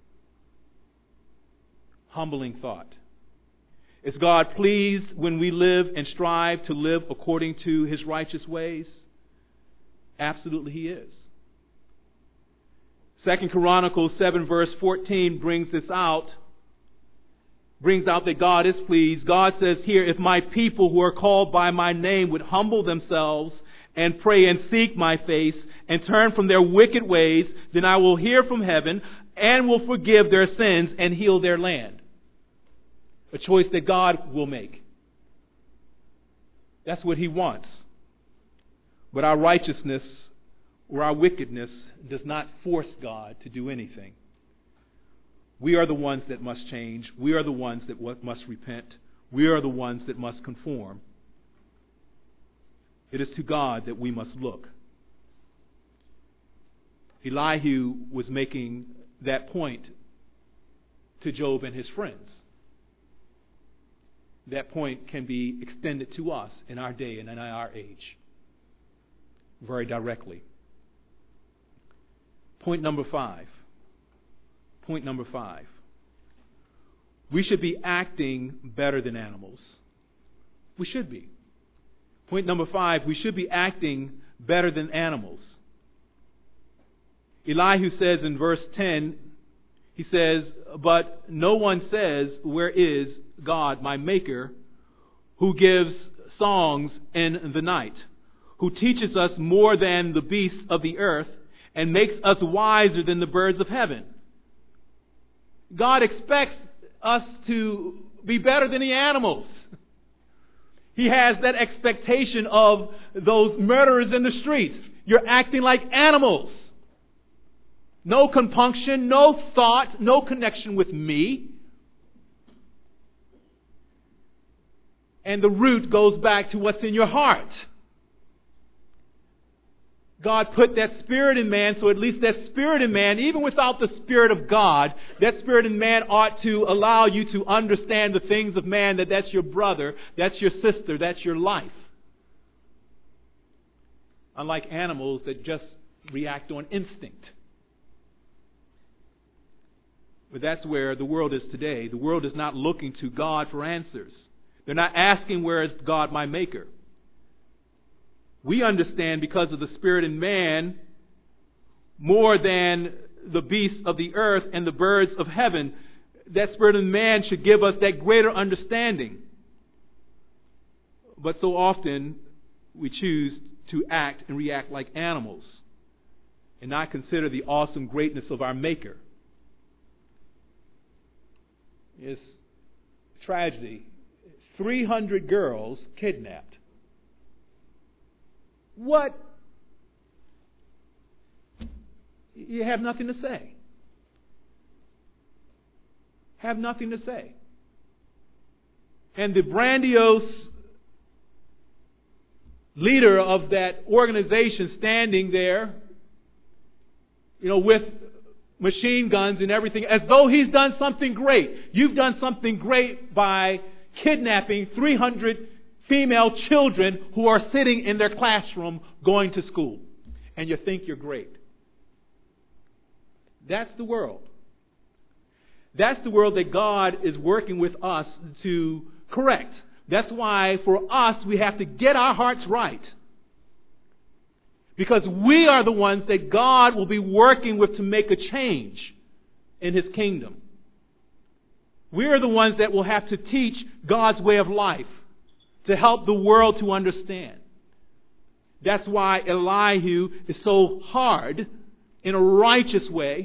Humbling thought. Is God pleased when we live and strive to live according to His righteous ways? Absolutely He is. 2 Chronicles 7 verse 14 brings out that God is pleased. God says here, if my people who are called by my name would humble themselves and pray and seek my face and turn from their wicked ways, then I will hear from heaven and will forgive their sins and heal their land. A choice that God will make. That's what He wants. But our righteousness or our wickedness does not force God to do anything. We are the ones that must change. We are the ones that must repent. We are the ones that must conform. It is to God that we must look. Elihu was making that point to Job and his friends. That point can be extended to us in our day and in our age. very directly. Point number 5. Point number 5. We should be acting better than animals. We should be. Point number 5, we should be acting better than animals. Elihu says in verse 10, he says, "But no one says, 'Where is God, my Maker, who gives songs in the night, who teaches us more than the beasts of the earth, and makes us wiser than the birds of heaven?'" God expects us to be better than the animals. He has that expectation of those murderers in the streets. You're acting like animals. No compunction, no thought, no connection with me. And the root goes back to what's in your heart. God put that spirit in man, so at least that spirit in man, even without the Spirit of God, that spirit in man ought to allow you to understand the things of man, that's your brother, that's your sister, that's your life. Unlike animals that just react on instinct. But that's where the world is today. The world is not looking to God for answers. They're not asking, "Where is God, my Maker?" We understand because of the Spirit in man more than the beasts of the earth and the birds of heaven. That Spirit in man should give us that greater understanding. But so often we choose to act and react like animals and not consider the awesome greatness of our Maker. It's tragedy. 300 girls kidnapped. What? You have nothing to say. Have nothing to say. And the grandiose leader of that organization standing there, with machine guns and everything, as though he's done something great. You've done something great by kidnapping 300 female children who are sitting in their classroom going to school. And you think you're great. That's the world. That's the world that God is working with us to correct. That's why for us we have to get our hearts right. Because we are the ones that God will be working with to make a change in His kingdom. We are the ones that will have to teach God's way of life to help the world to understand. That's why Elihu is so hard in a righteous way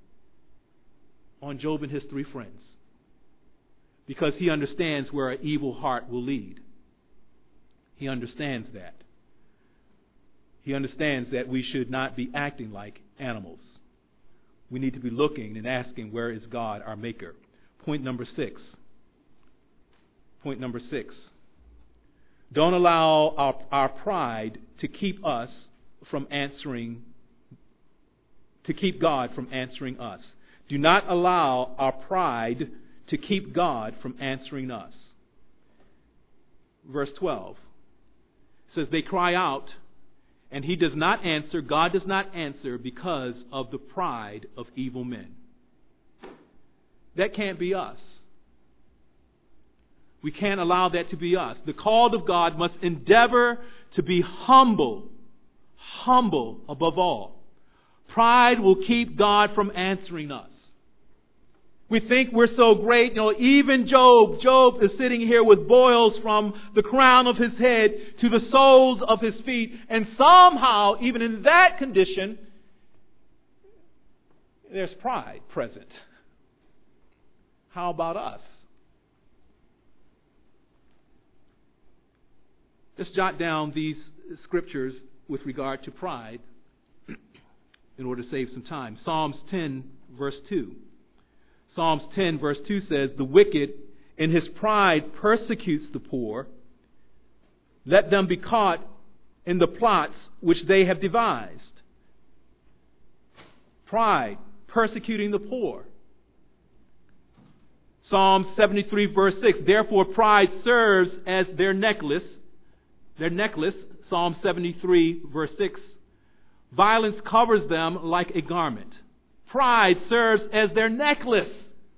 on Job and his 3 friends. Because he understands where an evil heart will lead. He understands that. He understands that we should not be acting like animals. We need to be looking and asking, where is God, our Maker? Point number 6. Point number 6. Don't allow our pride to keep us from answering, to keep God from answering us. Do not allow our pride to keep God from answering us. Verse 12 says, "They cry out, and He does not answer." God does not answer because of the pride of evil men. That can't be us. We can't allow that to be us. The called of God must endeavor to be humble. Humble above all. Pride will keep God from answering us. We think we're so great. Even Job is sitting here with boils from the crown of his head to the soles of his feet. And somehow, even in that condition, there's pride present. How about us? Let's jot down these scriptures with regard to pride in order to save some time. Psalms 10, verse 2. Psalms 10, verse 2 says, "The wicked in his pride persecutes the poor. Let them be caught in the plots which they have devised." Pride, persecuting the poor. Psalm 73, verse 6, "Therefore pride serves as their necklace, Psalm 73, verse 6, violence covers them like a garment. Pride serves as their necklace.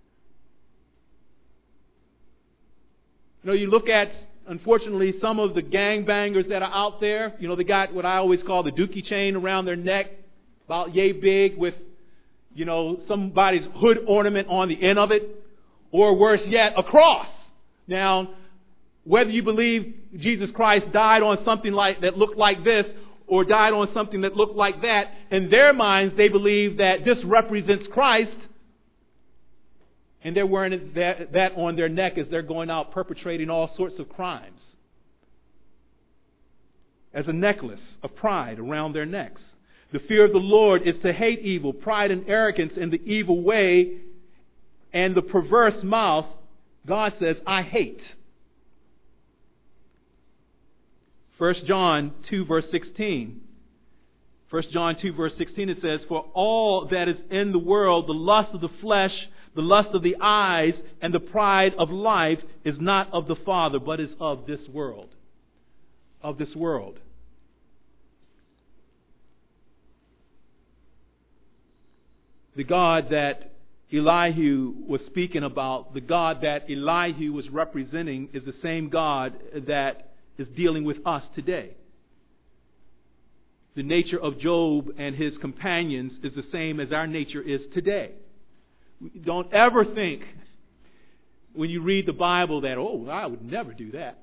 You look at, unfortunately, some of the gangbangers that are out there. They got what I always call the dookie chain around their neck, about yay big, with, somebody's hood ornament on the end of it, or worse yet, a cross. Now, whether you believe Jesus Christ died on something that looked like this, or died on something that looked like that, in their minds they believe that this represents Christ, and they're wearing that on their neck as they're going out perpetrating all sorts of crimes, as a necklace of pride around their necks. The fear of the Lord is to hate evil, pride and arrogance in the evil way, and the perverse mouth, God says, I hate. 1 John 2, verse 16. 1 John 2, verse 16, it says, for all that is in the world, the lust of the flesh, the lust of the eyes, and the pride of life is not of the Father, but is of this world. Of this world. The God that Elihu was speaking about, the God that Elihu was representing, is the same God that is dealing with us today. The nature of Job and his companions is the same as our nature is today. Don't ever think when you read the Bible that, I would never do that.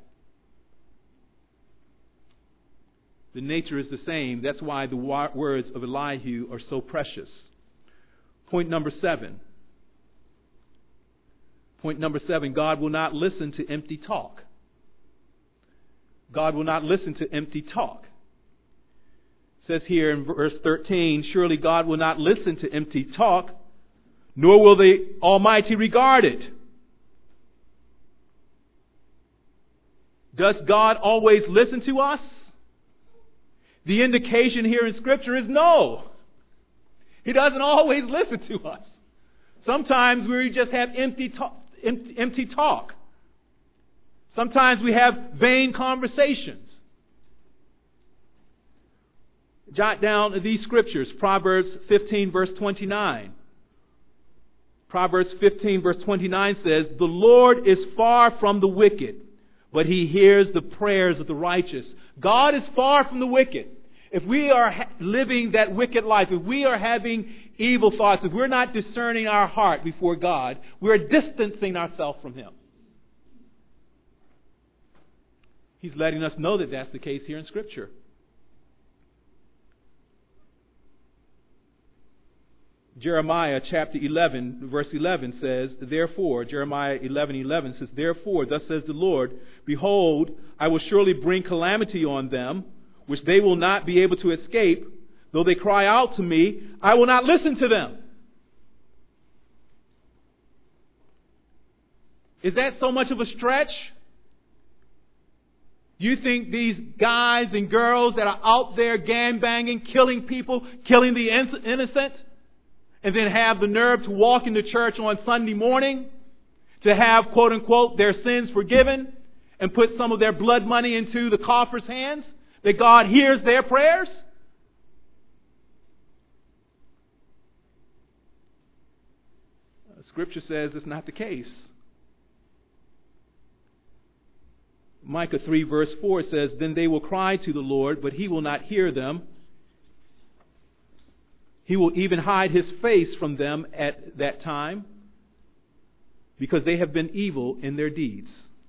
The nature is the same. That's why the words of Elihu are so precious. Point number 7. Point number 7, God will not listen to empty talk. God will not listen to empty talk. It says here in verse 13, surely God will not listen to empty talk, nor will the Almighty regard it. Does God always listen to us? The indication here in Scripture is no. He doesn't always listen to us. Sometimes we just have empty talk. Sometimes we have vain conversations. Jot down these scriptures. Proverbs 15, verse 29. Proverbs 15, verse 29 says, the Lord is far from the wicked, but He hears the prayers of the righteous. God is far from the wicked. If we are living that wicked life, if we are having evil thoughts, if we're not discerning our heart before God, we're distancing ourselves from Him. He's letting us know that that's the case here in Scripture. Jeremiah chapter 11, verse 11 says, therefore, Jeremiah 11:11 says, therefore, thus says the Lord, behold, I will surely bring calamity on them, which they will not be able to escape. Though they cry out to me, I will not listen to them. Is that so much of a stretch? You think these guys and girls that are out there gangbanging, killing people, killing the innocent, and then have the nerve to walk into church on Sunday morning to have, quote unquote, their sins forgiven and put some of their blood money into the coffer's hands, that God hears their prayers? Scripture says it's not the case. Micah 3 verse 4 says, then they will cry to the Lord, but He will not hear them. He will even hide His face from them at that time, because they have been evil in their deeds.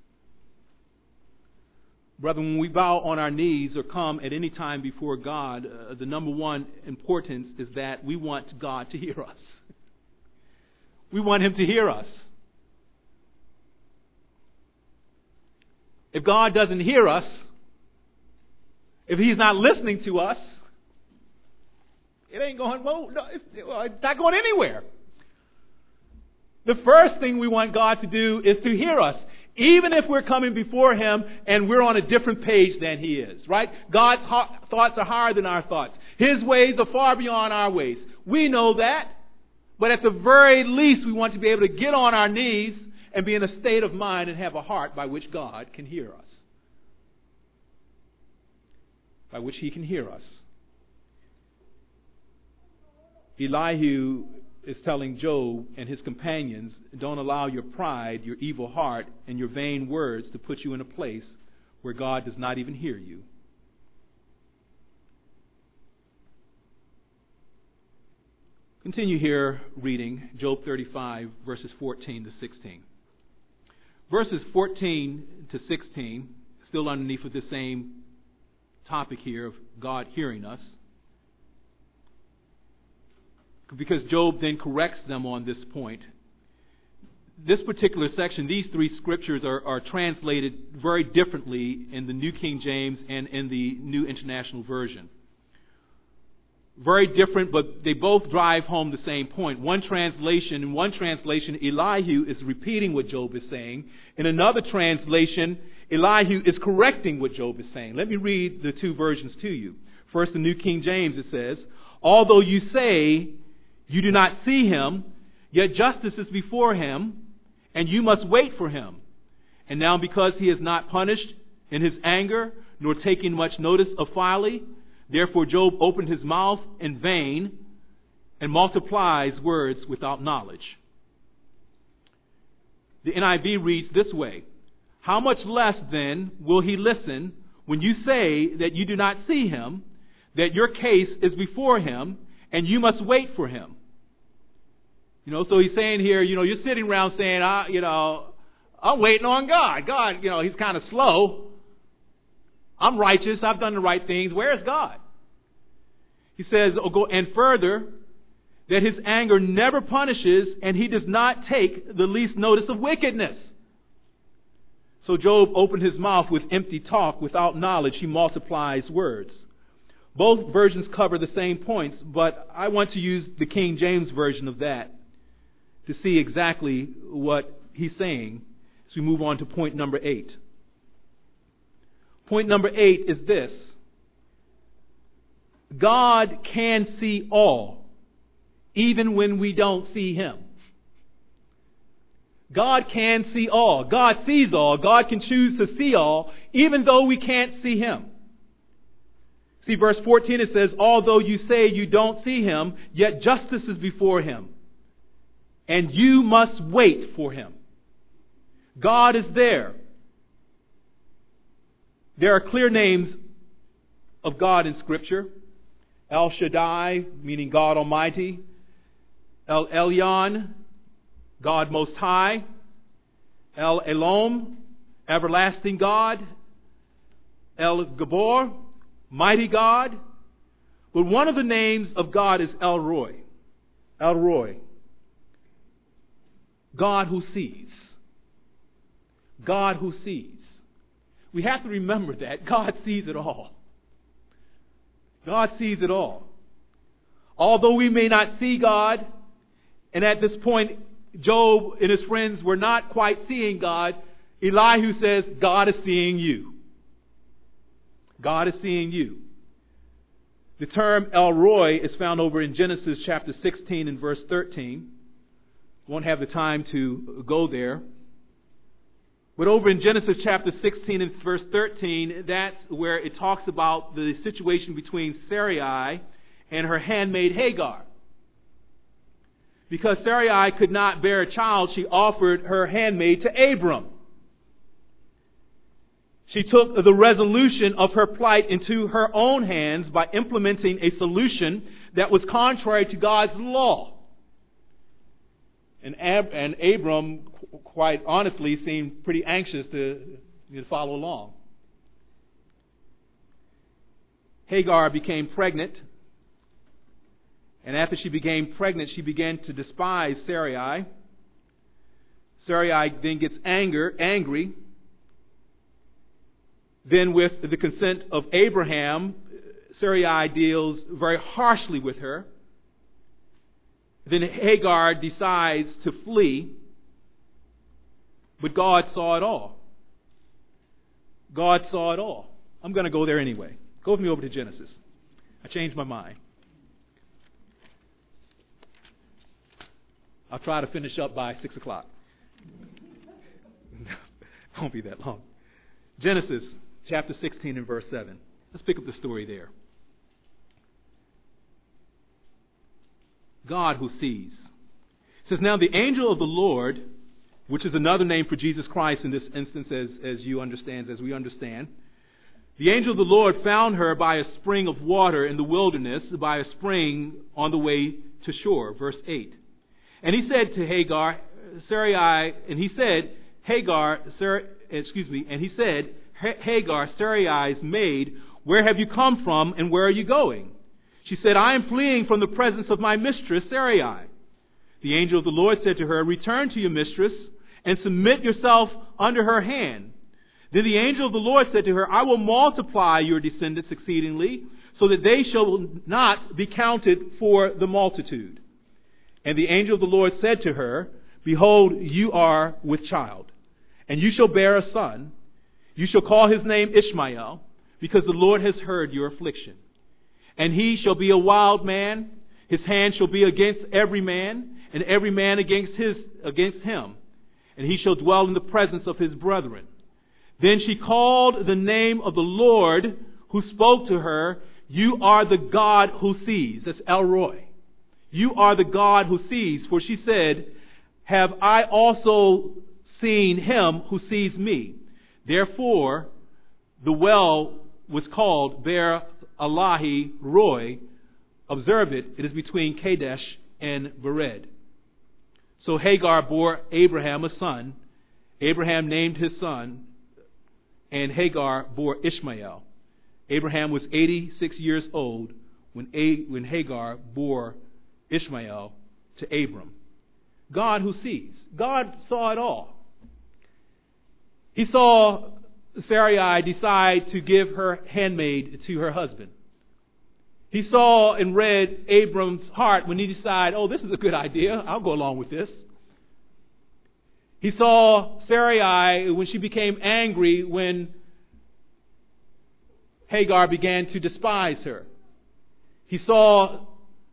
Brother, when we bow on our knees or come at any time before God, the number one importance is that we want God to hear us. We want Him to hear us. If God doesn't hear us, if He's not listening to us, it ain't going, it's not going anywhere. The first thing we want God to do is to hear us, even if we're coming before Him and we're on a different page than He is, right? God's thoughts are higher than our thoughts. His ways are far beyond our ways. We know that. But at the very least, we want to be able to get on our knees and be in a state of mind and have a heart by which God can hear us. by which he can hear us. Elihu is telling Job and his companions, don't allow your pride, your evil heart, and your vain words to put you in a place where God does not even hear you. Continue here reading Job 35, verses 14 to 16. Verses 14 to 16, still underneath of the same topic here of God hearing us. Because Job then corrects them on this point. This particular section, these three scriptures are translated very differently in the New King James and in the New International Version. Very different, but they both drive home the same point. In one translation, Elihu is repeating what Job is saying. In another translation, Elihu is correcting what Job is saying. Let me read the two versions to you. First, the New King James, it says, although you say you do not see him, yet justice is before him, and you must wait for him. And now because he is not punished in his anger, nor taking much notice of folly, therefore Job opened his mouth in vain and multiplies words without knowledge. The NIV reads this way, how much less then will he listen when you say that you do not see him, that your case is before him, and you must wait for him. So he's saying here, you're sitting around saying, I'm waiting on God. God, he's kind of slow. I'm righteous. I've done the right things. Where's God? He says, and further, that his anger never punishes and he does not take the least notice of wickedness. So Job opened his mouth with empty talk. Without knowledge, he multiplies words. Both versions cover the same points, but I want to use the King James version of that to see exactly what he's saying as we move on to point number 8. Point number 8 is this. God can see all, even when we don't see him. God can see all. God sees all. God can choose to see all, even though we can't see him. See, verse 14, it says, although you say you don't see him, yet justice is before him, and you must wait for him. God is there. There are clear names of God in Scripture. El Shaddai, meaning God Almighty. El Elyon, God Most High. El Elom, Everlasting God. El Gabor, Mighty God. But one of the names of God is El Roi. El Roi. God who sees. God who sees. We have to remember that God sees it all. God sees it all. Although we may not see God, and at this point Job and his friends were not quite seeing God, Elihu says, God is seeing you. God is seeing you. The term El Roi is found over in Genesis chapter 16 and verse 13. Won't have the time to go there. But over in Genesis chapter 16 and verse 13, that's where it talks about the situation between Sarai and her handmaid Hagar. Because Sarai could not bear a child, she offered her handmaid to Abram. She took the resolution of her plight into her own hands by implementing a solution that was contrary to God's law. And Abram, quite honestly, seemed pretty anxious to follow along. Hagar became pregnant. And after she became pregnant, she began to despise Sarai. Sarai then gets angry. Then with the consent of Abraham, Sarai deals very harshly with her. Then Hagar decides to flee. But God saw it all. God saw it all. I'm going to go there anyway. Go with me over to Genesis. I changed my mind. I'll try to finish up by 6 o'clock. Won't be that long. Genesis chapter 16 and verse 7. Let's pick up the story there. God who sees. It says, now the angel of the Lord, which is another name for Jesus Christ in this instance, as we understand. The angel of the Lord found her by a spring of water in the wilderness, by a spring on the way to shore. Verse 8. And he said to Hagar, Hagar, Sarai's maid, where have you come from and where are you going? She said, I am fleeing from the presence of my mistress, Sarai. The angel of the Lord said to her, return to your mistress and submit yourself under her hand. Then the angel of the Lord said to her, I will multiply your descendants exceedingly, so that they shall not be counted for the multitude. And the angel of the Lord said to her, behold, you are with child, and you shall bear a son. You shall call his name Ishmael, because the Lord has heard your affliction. And he shall be a wild man. His hand shall be against every man, and every man against him. And he shall dwell in the presence of his brethren. Then she called the name of the Lord who spoke to her, you are the God who sees. That's El Roi. You are the God who sees. For she said, have I also seen him who sees me? Therefore, the well was called Beer Alahi Roi. Observe it, it is between Kadesh and Bered. So Hagar bore Abraham a son. Abraham named his son, and Hagar bore Ishmael. Abraham was 86 years old when Hagar bore Ishmael to Abram. God who sees. God saw it all. He saw Sarai decide to give her handmaid to her husband. He saw and read Abram's heart when he decided, oh, this is a good idea. I'll go along with this. He saw Sarai when she became angry when Hagar began to despise her. He saw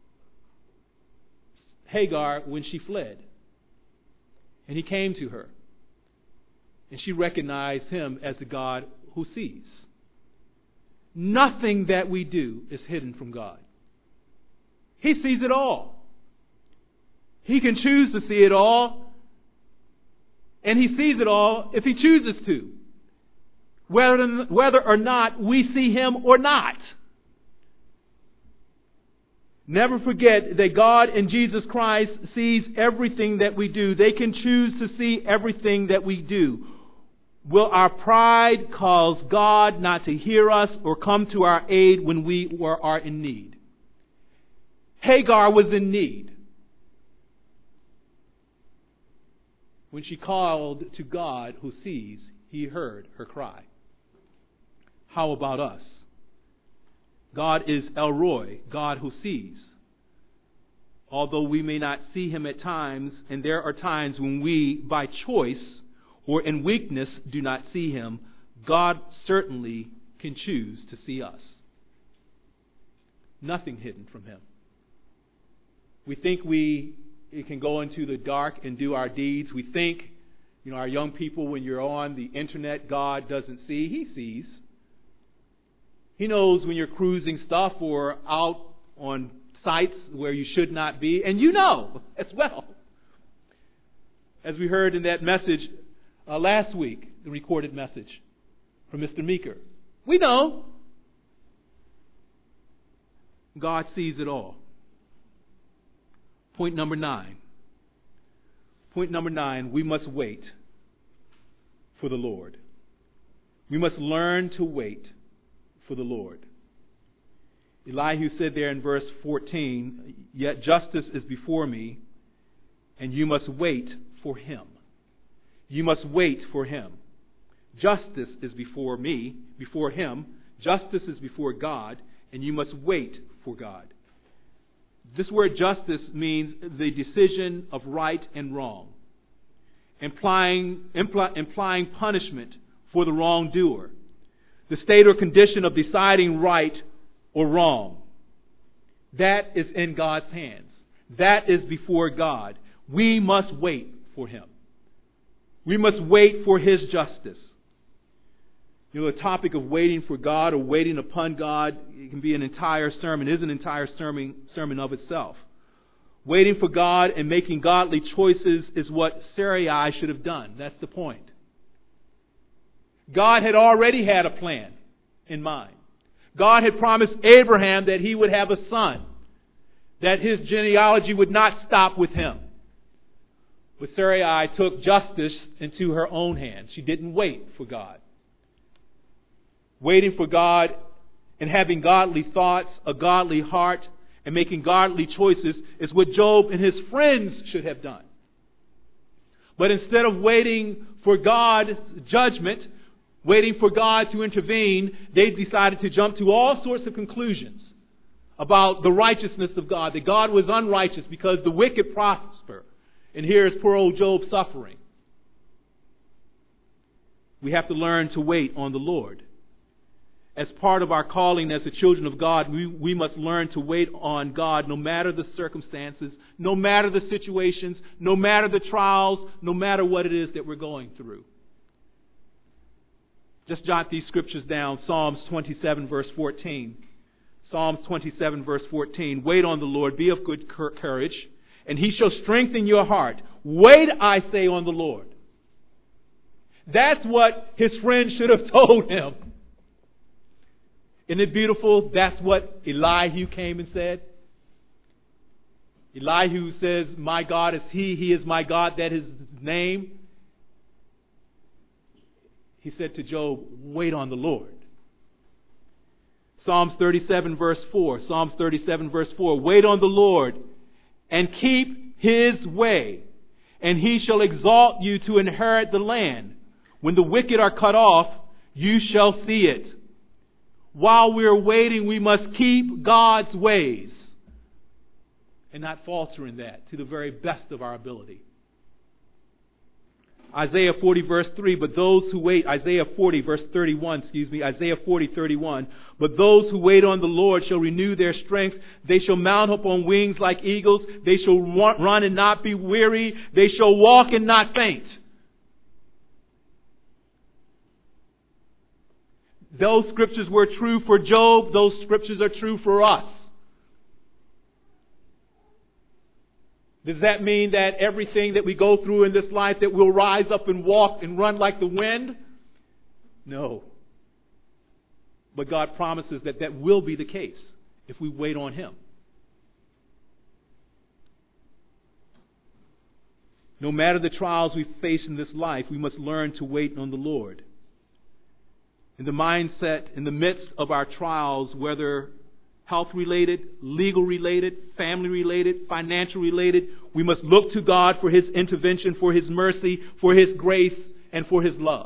Hagar when she fled. And he came to her. And she recognized him as the God who sees. Nothing that we do is hidden from God. He sees it all. He can choose to see it all. And he sees it all if he chooses to. Whether or not we see him or not. Never forget that God in Jesus Christ sees everything that we do. They can choose to see everything that we do. Will our pride cause God not to hear us or come to our aid when we are in need? Hagar was in need. When she called to God who sees, he heard her cry. How about us? God is El Roi, God who sees. Although we may not see him at times, and there are times when we, by choice or in weakness, do not see him, God certainly can choose to see us. Nothing hidden from him. We think we can go into the dark and do our deeds. We think, our young people, when you're on the internet, God doesn't see. He sees. He knows when you're cruising stuff or out on sites where you should not be. And you know as well. As we heard in that message last week, the recorded message from Mr. Meeker. We know. God sees it all. Point number 9. Point number 9, we must wait for the Lord. We must learn to wait for the Lord. Elihu said there in verse 14, yet justice is before me, and you must wait for him. You must wait for him. Justice is before me, before him. Justice is before God, and you must wait for God. This word justice means the decision of right and wrong, implying punishment for the wrongdoer, the state or condition of deciding right or wrong. That is in God's hands. That is before God. We must wait for him. We must wait for his justice. You know, the topic of waiting for God or waiting upon God, it can be an entire sermon, is an entire sermon of itself. Waiting for God and making godly choices is what Sarai should have done. That's the point. God had already had a plan in mind. God had promised Abraham that he would have a son, that his genealogy would not stop with him. But Sarai took justice into her own hands. She didn't wait for God. Waiting for God and having godly thoughts, a godly heart, and making godly choices is what Job and his friends should have done. But instead of waiting for God's judgment, waiting for God to intervene, they decided to jump to all sorts of conclusions about the righteousness of God, that God was unrighteous because the wicked prosper. And here's poor old Job suffering. We have to learn to wait on the Lord. As part of our calling as the children of God, we must learn to wait on God no matter the circumstances, no matter the situations, no matter the trials, no matter what it is that we're going through. Just jot these scriptures down. Psalms 27 verse 14. Psalms 27 verse 14. Wait on the Lord, be of good courage, and He shall strengthen your heart. Wait, I say, on the Lord. That's what his friend should have told him. Isn't it beautiful? That's what Elihu came and said. Elihu says, my God is He is my God, that is His name. He said to Job, wait on the Lord. Psalms 37 verse 4. Psalms 37 verse 4. Wait on the Lord and keep His way, and He shall exalt you to inherit the land. When the wicked are cut off, you shall see it. While we're waiting, we must keep God's ways and not falter in that to the very best of our ability. Isaiah 40 verse 3, but those who wait, Isaiah 40 verse 31, Isaiah 40, 31. But those who wait on the Lord shall renew their strength. They shall mount up on wings like eagles. They shall run and not be weary. They shall walk and not faint. Those scriptures were true for Job. Those scriptures are true for us. Does that mean that everything that we go through in this life that we'll rise up and walk and run like the wind? No. But God promises that that will be the case if we wait on Him. No matter the trials we face in this life, we must learn to wait on the Lord. In the mindset, in the midst of our trials, whether health-related, legal-related, family-related, financial-related, we must look to God for His intervention, for His mercy, for His grace, and for His love.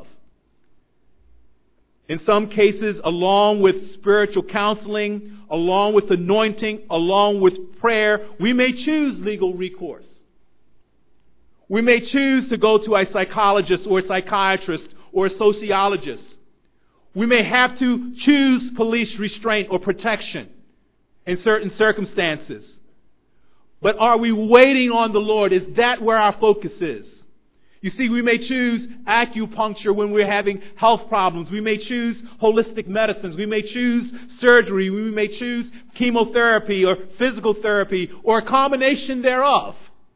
In some cases, along with spiritual counseling, along with anointing, along with prayer, we may choose legal recourse. We may choose to go to a psychologist or a psychiatrist or a sociologist. We may have to choose police restraint or protection in certain circumstances. But are we waiting on the Lord? Is that where our focus is? You see, we may choose acupuncture when we're having health problems. We may choose holistic medicines. We may choose surgery. We may choose chemotherapy or physical therapy or a combination thereof.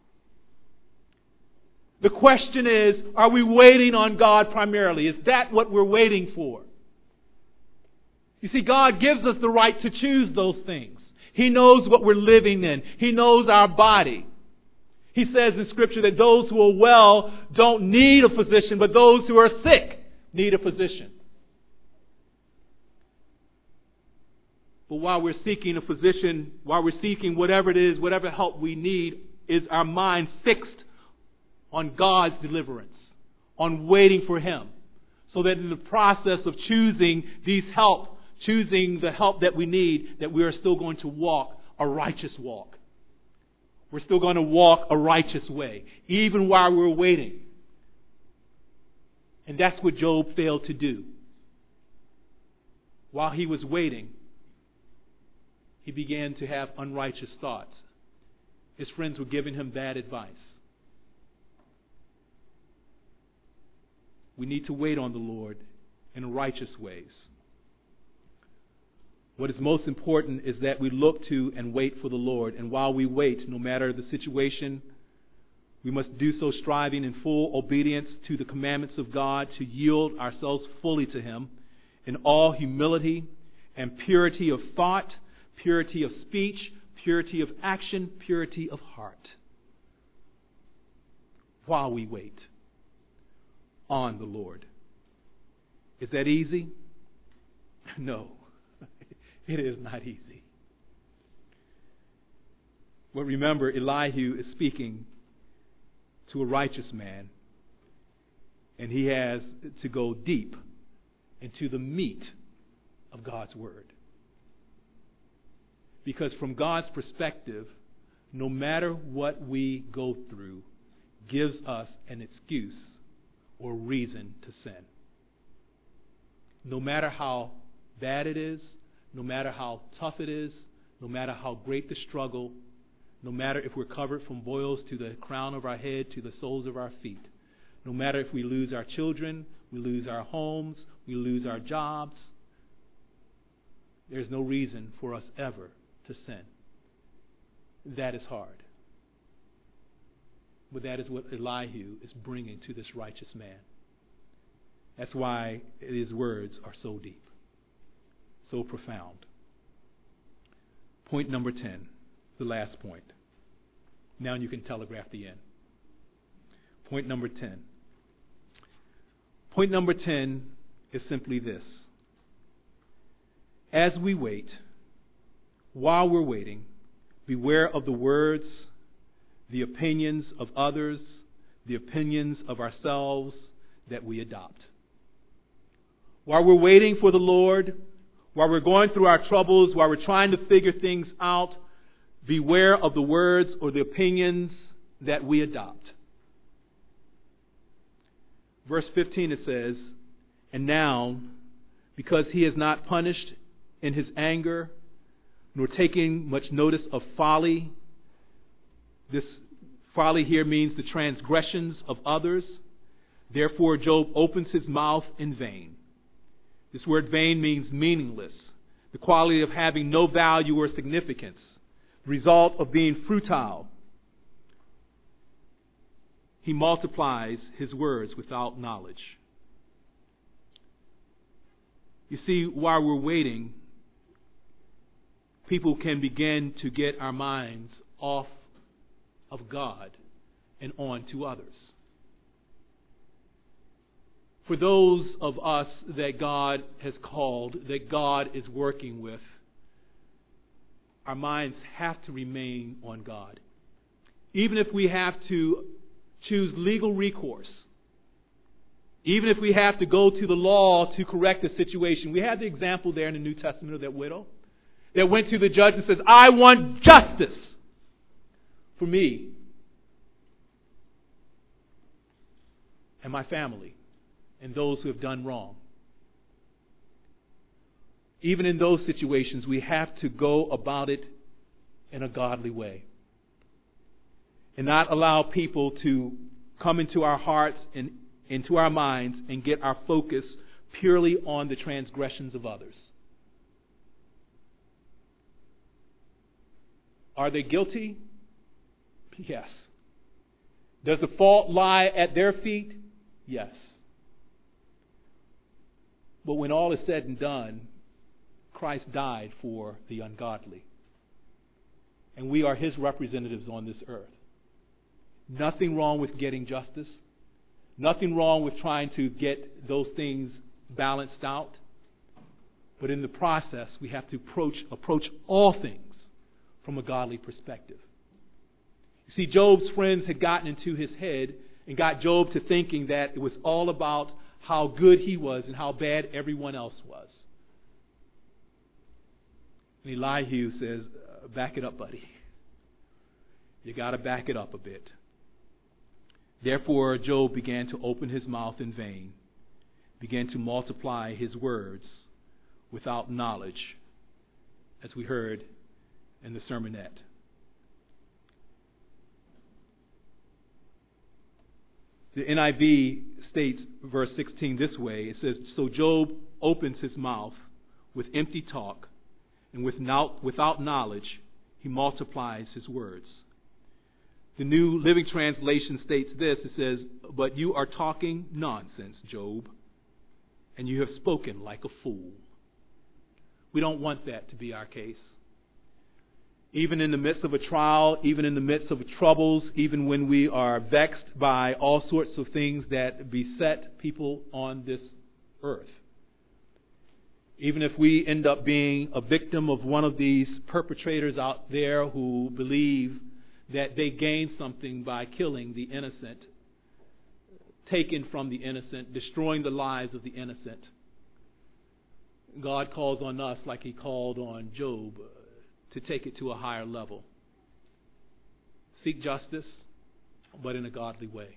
The question is, are we waiting on God primarily? Is that what we're waiting for? You see, God gives us the right to choose those things. He knows what we're living in. He knows our body. He says in Scripture that those who are well don't need a physician, but those who are sick need a physician. But while we're seeking a physician, while we're seeking whatever it is, whatever help we need, is our mind fixed on God's deliverance, on waiting for Him, so that in the process of choosing these help, choosing the help that we need, that we are still going to walk a righteous walk. We're still going to walk a righteous way, even while we're waiting. And that's what Job failed to do. While he was waiting, he began to have unrighteous thoughts. His friends were giving him bad advice. We need to wait on the Lord in righteous ways. What is most important is that we look to and wait for the Lord. And while we wait, no matter the situation, we must do so striving in full obedience to the commandments of God, to yield ourselves fully to Him in all humility and purity of thought, purity of speech, purity of action, purity of heart. While we wait on the Lord. Is that easy? No, it is not easy. But remember, Elihu is speaking to a righteous man, and he has to go deep into the meat of God's Word. Because from God's perspective, no matter what we go through, gives us an excuse or reason to sin. No matter how bad it is, no matter how tough it is, no matter how great the struggle, no matter if we're covered from boils to the crown of our head to the soles of our feet, no matter if we lose our children, we lose our homes, we lose our jobs, there's no reason for us ever to sin. That is hard. But that is what Elihu is bringing to this righteous man. That's why his words are so deep, so profound. Point number 10, the last point. Now you can telegraph the end. Point number 10. Point number 10 is simply this. As we wait, while we're waiting, beware of the words, the opinions of others, the opinions of ourselves that we adopt. While we're waiting for the Lord, while we're going through our troubles, while we're trying to figure things out, beware of the words or the opinions that we adopt. Verse 15 it says, "And now, because he is not punished in his anger, nor taking much notice of folly," this folly here means the transgressions of others, "therefore Job opens his mouth in vain." This word vain means meaningless, the quality of having no value or significance, the result of being futile. He multiplies his words without knowledge. You see, while we're waiting, people can begin to get our minds off of God and on to others. For those of us that God has called, that God is working with, our minds have to remain on God. Even if we have to choose legal recourse, even if we have to go to the law to correct the situation. We have the example there in the New Testament of that widow that went to the judge and says, "I want justice for me and my family and those who have done wrong." Even in those situations, we have to go about it in a godly way and not allow people to come into our hearts and into our minds and get our focus purely on the transgressions of others. Are they guilty? Yes. Does the fault lie at their feet? Yes. But when all is said and done, Christ died for the ungodly. And we are His representatives on this earth. Nothing wrong with getting justice. Nothing wrong with trying to get those things balanced out. But in the process, we have to approach all things from a godly perspective. You see, Job's friends had gotten into his head and got Job to thinking that it was all about how good he was and how bad everyone else was. And Elihu says, back it up, buddy. You got to back it up a bit. Therefore, Job began to open his mouth in vain, began to multiply his words without knowledge, as we heard in the sermonette. The NIV states verse 16 this way. It says, "So Job opens his mouth with empty talk, and without knowledge he multiplies his words." The New Living Translation states this. It says, "But you are talking nonsense, Job, and you have spoken like a fool." We don't want that to be our case. Even in the midst of a trial, even in the midst of troubles, even when we are vexed by all sorts of things that beset people on this earth, even if we end up being a victim of one of these perpetrators out there who believe that they gain something by killing the innocent, taking from the innocent, destroying the lives of the innocent, God calls on us, like He called on Job, to take it to a higher level. Seek justice, but in a godly way.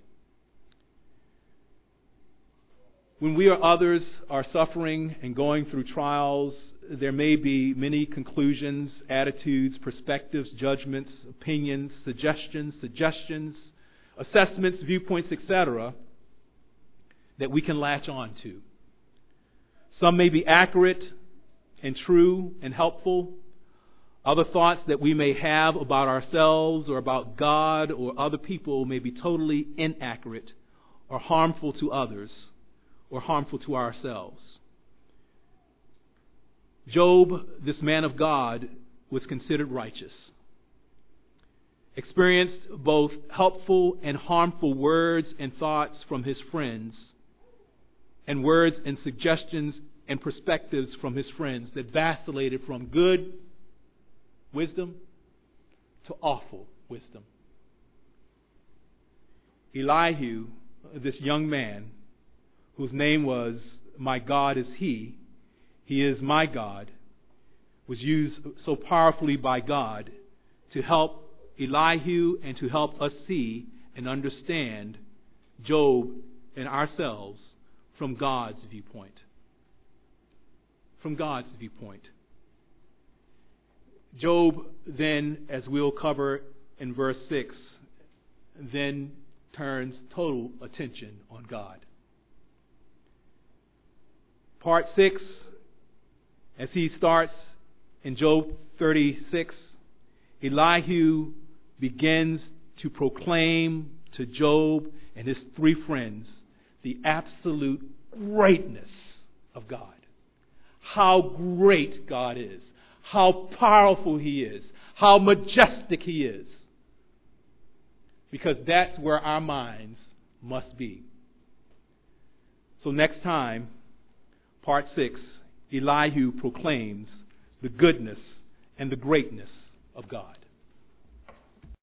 When we or others are suffering and going through trials, there may be many conclusions, attitudes, perspectives, judgments, opinions, suggestions, assessments, viewpoints, etc., that we can latch on to. Some may be accurate and true and helpful. Other thoughts that we may have about ourselves or about God or other people may be totally inaccurate or harmful to others or harmful to ourselves. Job, this man of God, was considered righteous, experienced both helpful and harmful words and thoughts from his friends, and words and suggestions and perspectives from his friends that vacillated from good wisdom to awful wisdom. Elihu, this young man, whose name was "My God is He is my God," was used so powerfully by God to help Elihu and to help us see and understand Job and ourselves from God's viewpoint. From God's viewpoint. Job then, as we'll cover in verse 6, then turns total attention on God. Part 6, as he starts in Job 36, Elihu begins to proclaim to Job and his three friends the absolute greatness of God. How great God is. How powerful He is. How majestic He is. Because that's where our minds must be. So next time, part 6, Elihu proclaims the goodness and the greatness of God.